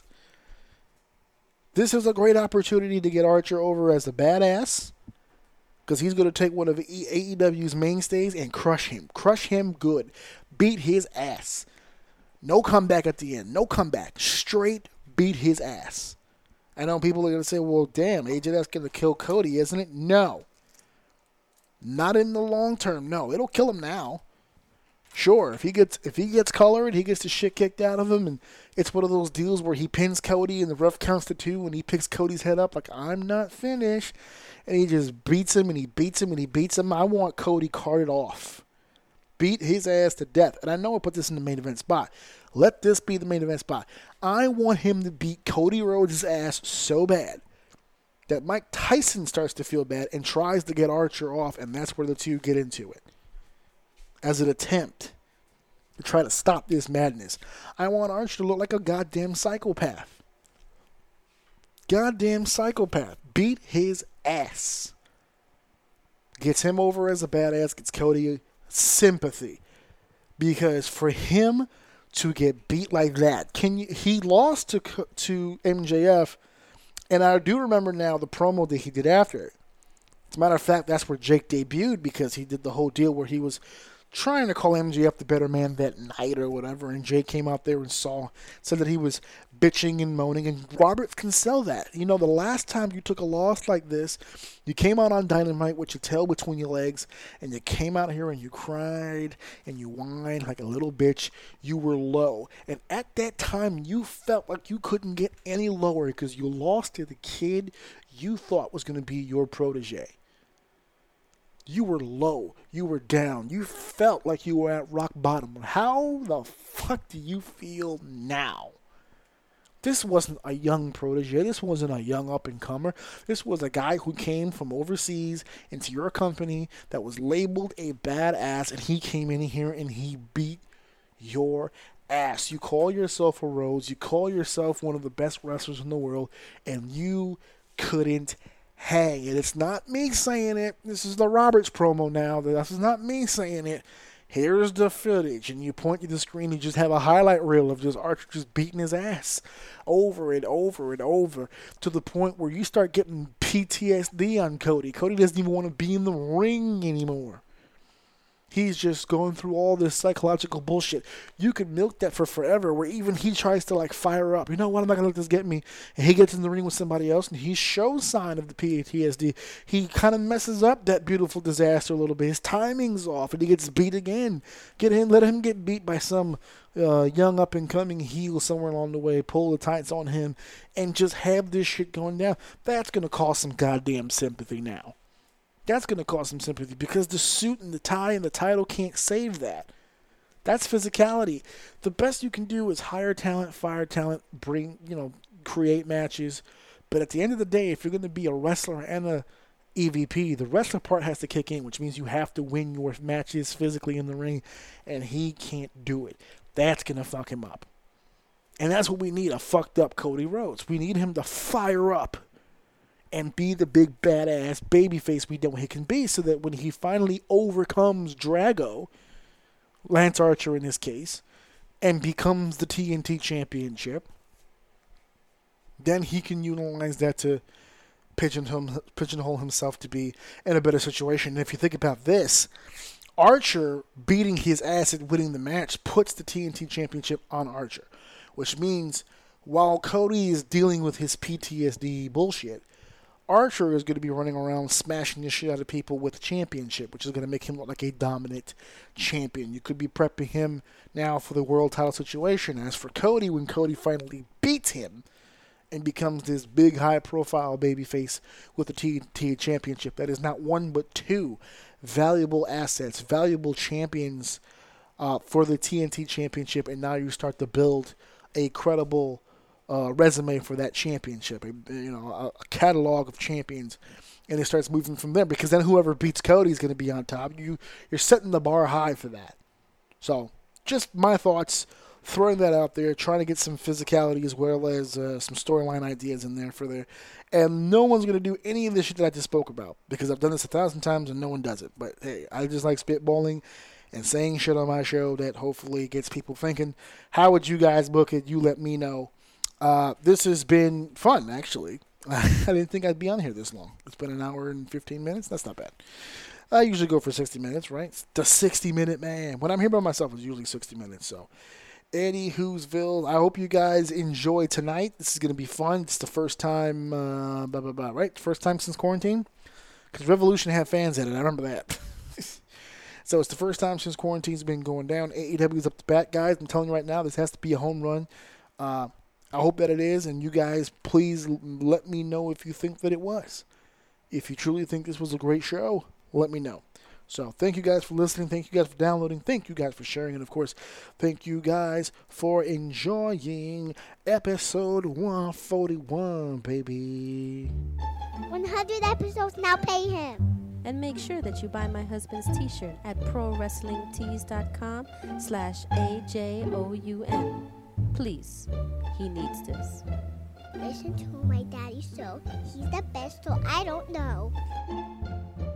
This is a great opportunity to get Archer over as a badass, because he's going to take one of AEW's mainstays and crush him. Crush him good. Beat his ass. No comeback at the end. No comeback. Straight beat his ass. I know people are going to say, well, damn, AJ, that's going to kill Cody, isn't it? No. Not in the long term. No, it'll kill him now. Sure, if he gets colored, he gets the shit kicked out of him, and it's one of those deals where he pins Cody and the ref counts to 2 and he picks Cody's head up like, I'm not finished. And he just beats him and he beats him and he beats him. I want Cody carted off. Beat his ass to death. And I know I put this in the main event spot. Let this be the main event spot. I want him to beat Cody Rhodes' ass so bad that Mike Tyson starts to feel bad and tries to get Archer off, and that's where the two get into it. As an attempt to try to stop this madness. I want Archer to look like a goddamn psychopath. Goddamn psychopath. Beat his ass. Gets him over as a badass. Gets Cody sympathy. Because for him to get beat like that, he lost to MJF, and I do remember now the promo that he did after it. As a matter of fact, that's where Jake debuted, because he did the whole deal where he was trying to call MJF the better man that night or whatever, and Jake came out there and said that he was bitching and moaning, and Roberts can sell that. You know, the last time you took a loss like this, you came out on Dynamite with your tail between your legs, and you came out here and you cried and you whined like a little bitch. You were low, and at that time you felt like you couldn't get any lower because you lost to the kid you thought was going to be your protege. You were low. You were down. You felt like you were at rock bottom. How the fuck do you feel now? This wasn't a young protege. This wasn't a young up-and-comer. This was a guy who came from overseas into your company that was labeled a badass, and he came in here and he beat your ass. You call yourself a Rhodes. You call yourself one of the best wrestlers in the world, and you couldn't hang. And it's not me saying it. This is the Roberts promo now. This is not me saying it. Here's the footage, and you point to the screen, you just have a highlight reel of just Archer just beating his ass over and over and over, to the point where you start getting PTSD on Cody. Cody doesn't even want to be in the ring anymore. he's just going through all this psychological bullshit. You could milk that for forever, where even he tries to like fire up. You know what? I'm not going to let this get me. And he gets in the ring with somebody else, and he shows sign of the PTSD. He kind of messes up that beautiful disaster a little bit. His timing's off, and he gets beat again. Let him get beat by some young up-and-coming heel somewhere along the way, pull the tights on him, and just have this shit going down. That's going to cause some goddamn sympathy now. That's going to cause some sympathy because the suit and the tie and the title can't save that. That's physicality. The best you can do is hire talent, fire talent, create matches. But at the end of the day, if you're going to be a wrestler and a EVP, the wrestler part has to kick in, which means you have to win your matches physically in the ring, and he can't do it. That's going to fuck him up. And that's what we need, a fucked up Cody Rhodes. We need him to fire up and be the big badass babyface we know he can be, so that when he finally overcomes Drago, Lance Archer in this case, and becomes the TNT Championship, then he can utilize that to pigeonhole himself to be in a better situation. And if you think about this, Archer beating his ass at winning the match puts the TNT Championship on Archer, which means while Cody is dealing with his PTSD bullshit, Archer is going to be running around smashing the shit out of people with the championship, which is going to make him look like a dominant champion. You could be prepping him now for the world title situation. As for Cody, when Cody finally beats him and becomes this big high-profile babyface with the TNT Championship, that is not one but two valuable assets, valuable champions for the TNT Championship, and now you start to build a credible resume for that championship, a catalog of champions, and it starts moving from there, because then whoever beats Cody is going to be on top. You're setting the bar high for that. So, just my thoughts, throwing that out there, trying to get some physicality as well as some storyline ideas in there for there. And no one's going to do any of this shit that I just spoke about, because I've done this 1,000 times and no one does it. But hey, I just like spitballing and saying shit on my show that hopefully gets people thinking. How would you guys book it? You let me know. This has been fun, actually. I didn't think I'd be on here this long. It's been an hour and 15 minutes. That's not bad. I usually go for 60 minutes, right? It's the 60-minute man. When I'm here by myself, it's usually 60 minutes. So, Eddie Hoosville, I hope you guys enjoy tonight. This is going to be fun. It's the first time, right? First time since quarantine? Because Revolution had fans at it. I remember that. So it's the first time since quarantine's been going down. AEW's up to bat, guys. I'm telling you right now, this has to be a home run. I hope that it is, and you guys, please let me know if you think that it was. If you truly think this was a great show, let me know. So thank you guys for listening. Thank you guys for downloading. Thank you guys for sharing. And, of course, thank you guys for enjoying episode 141, baby. 100 episodes, now pay him. And make sure that you buy my husband's t-shirt at prowrestlingtees.com/AJOUN. Please, he needs this. Listen to my daddy show. He's the best, so I don't know.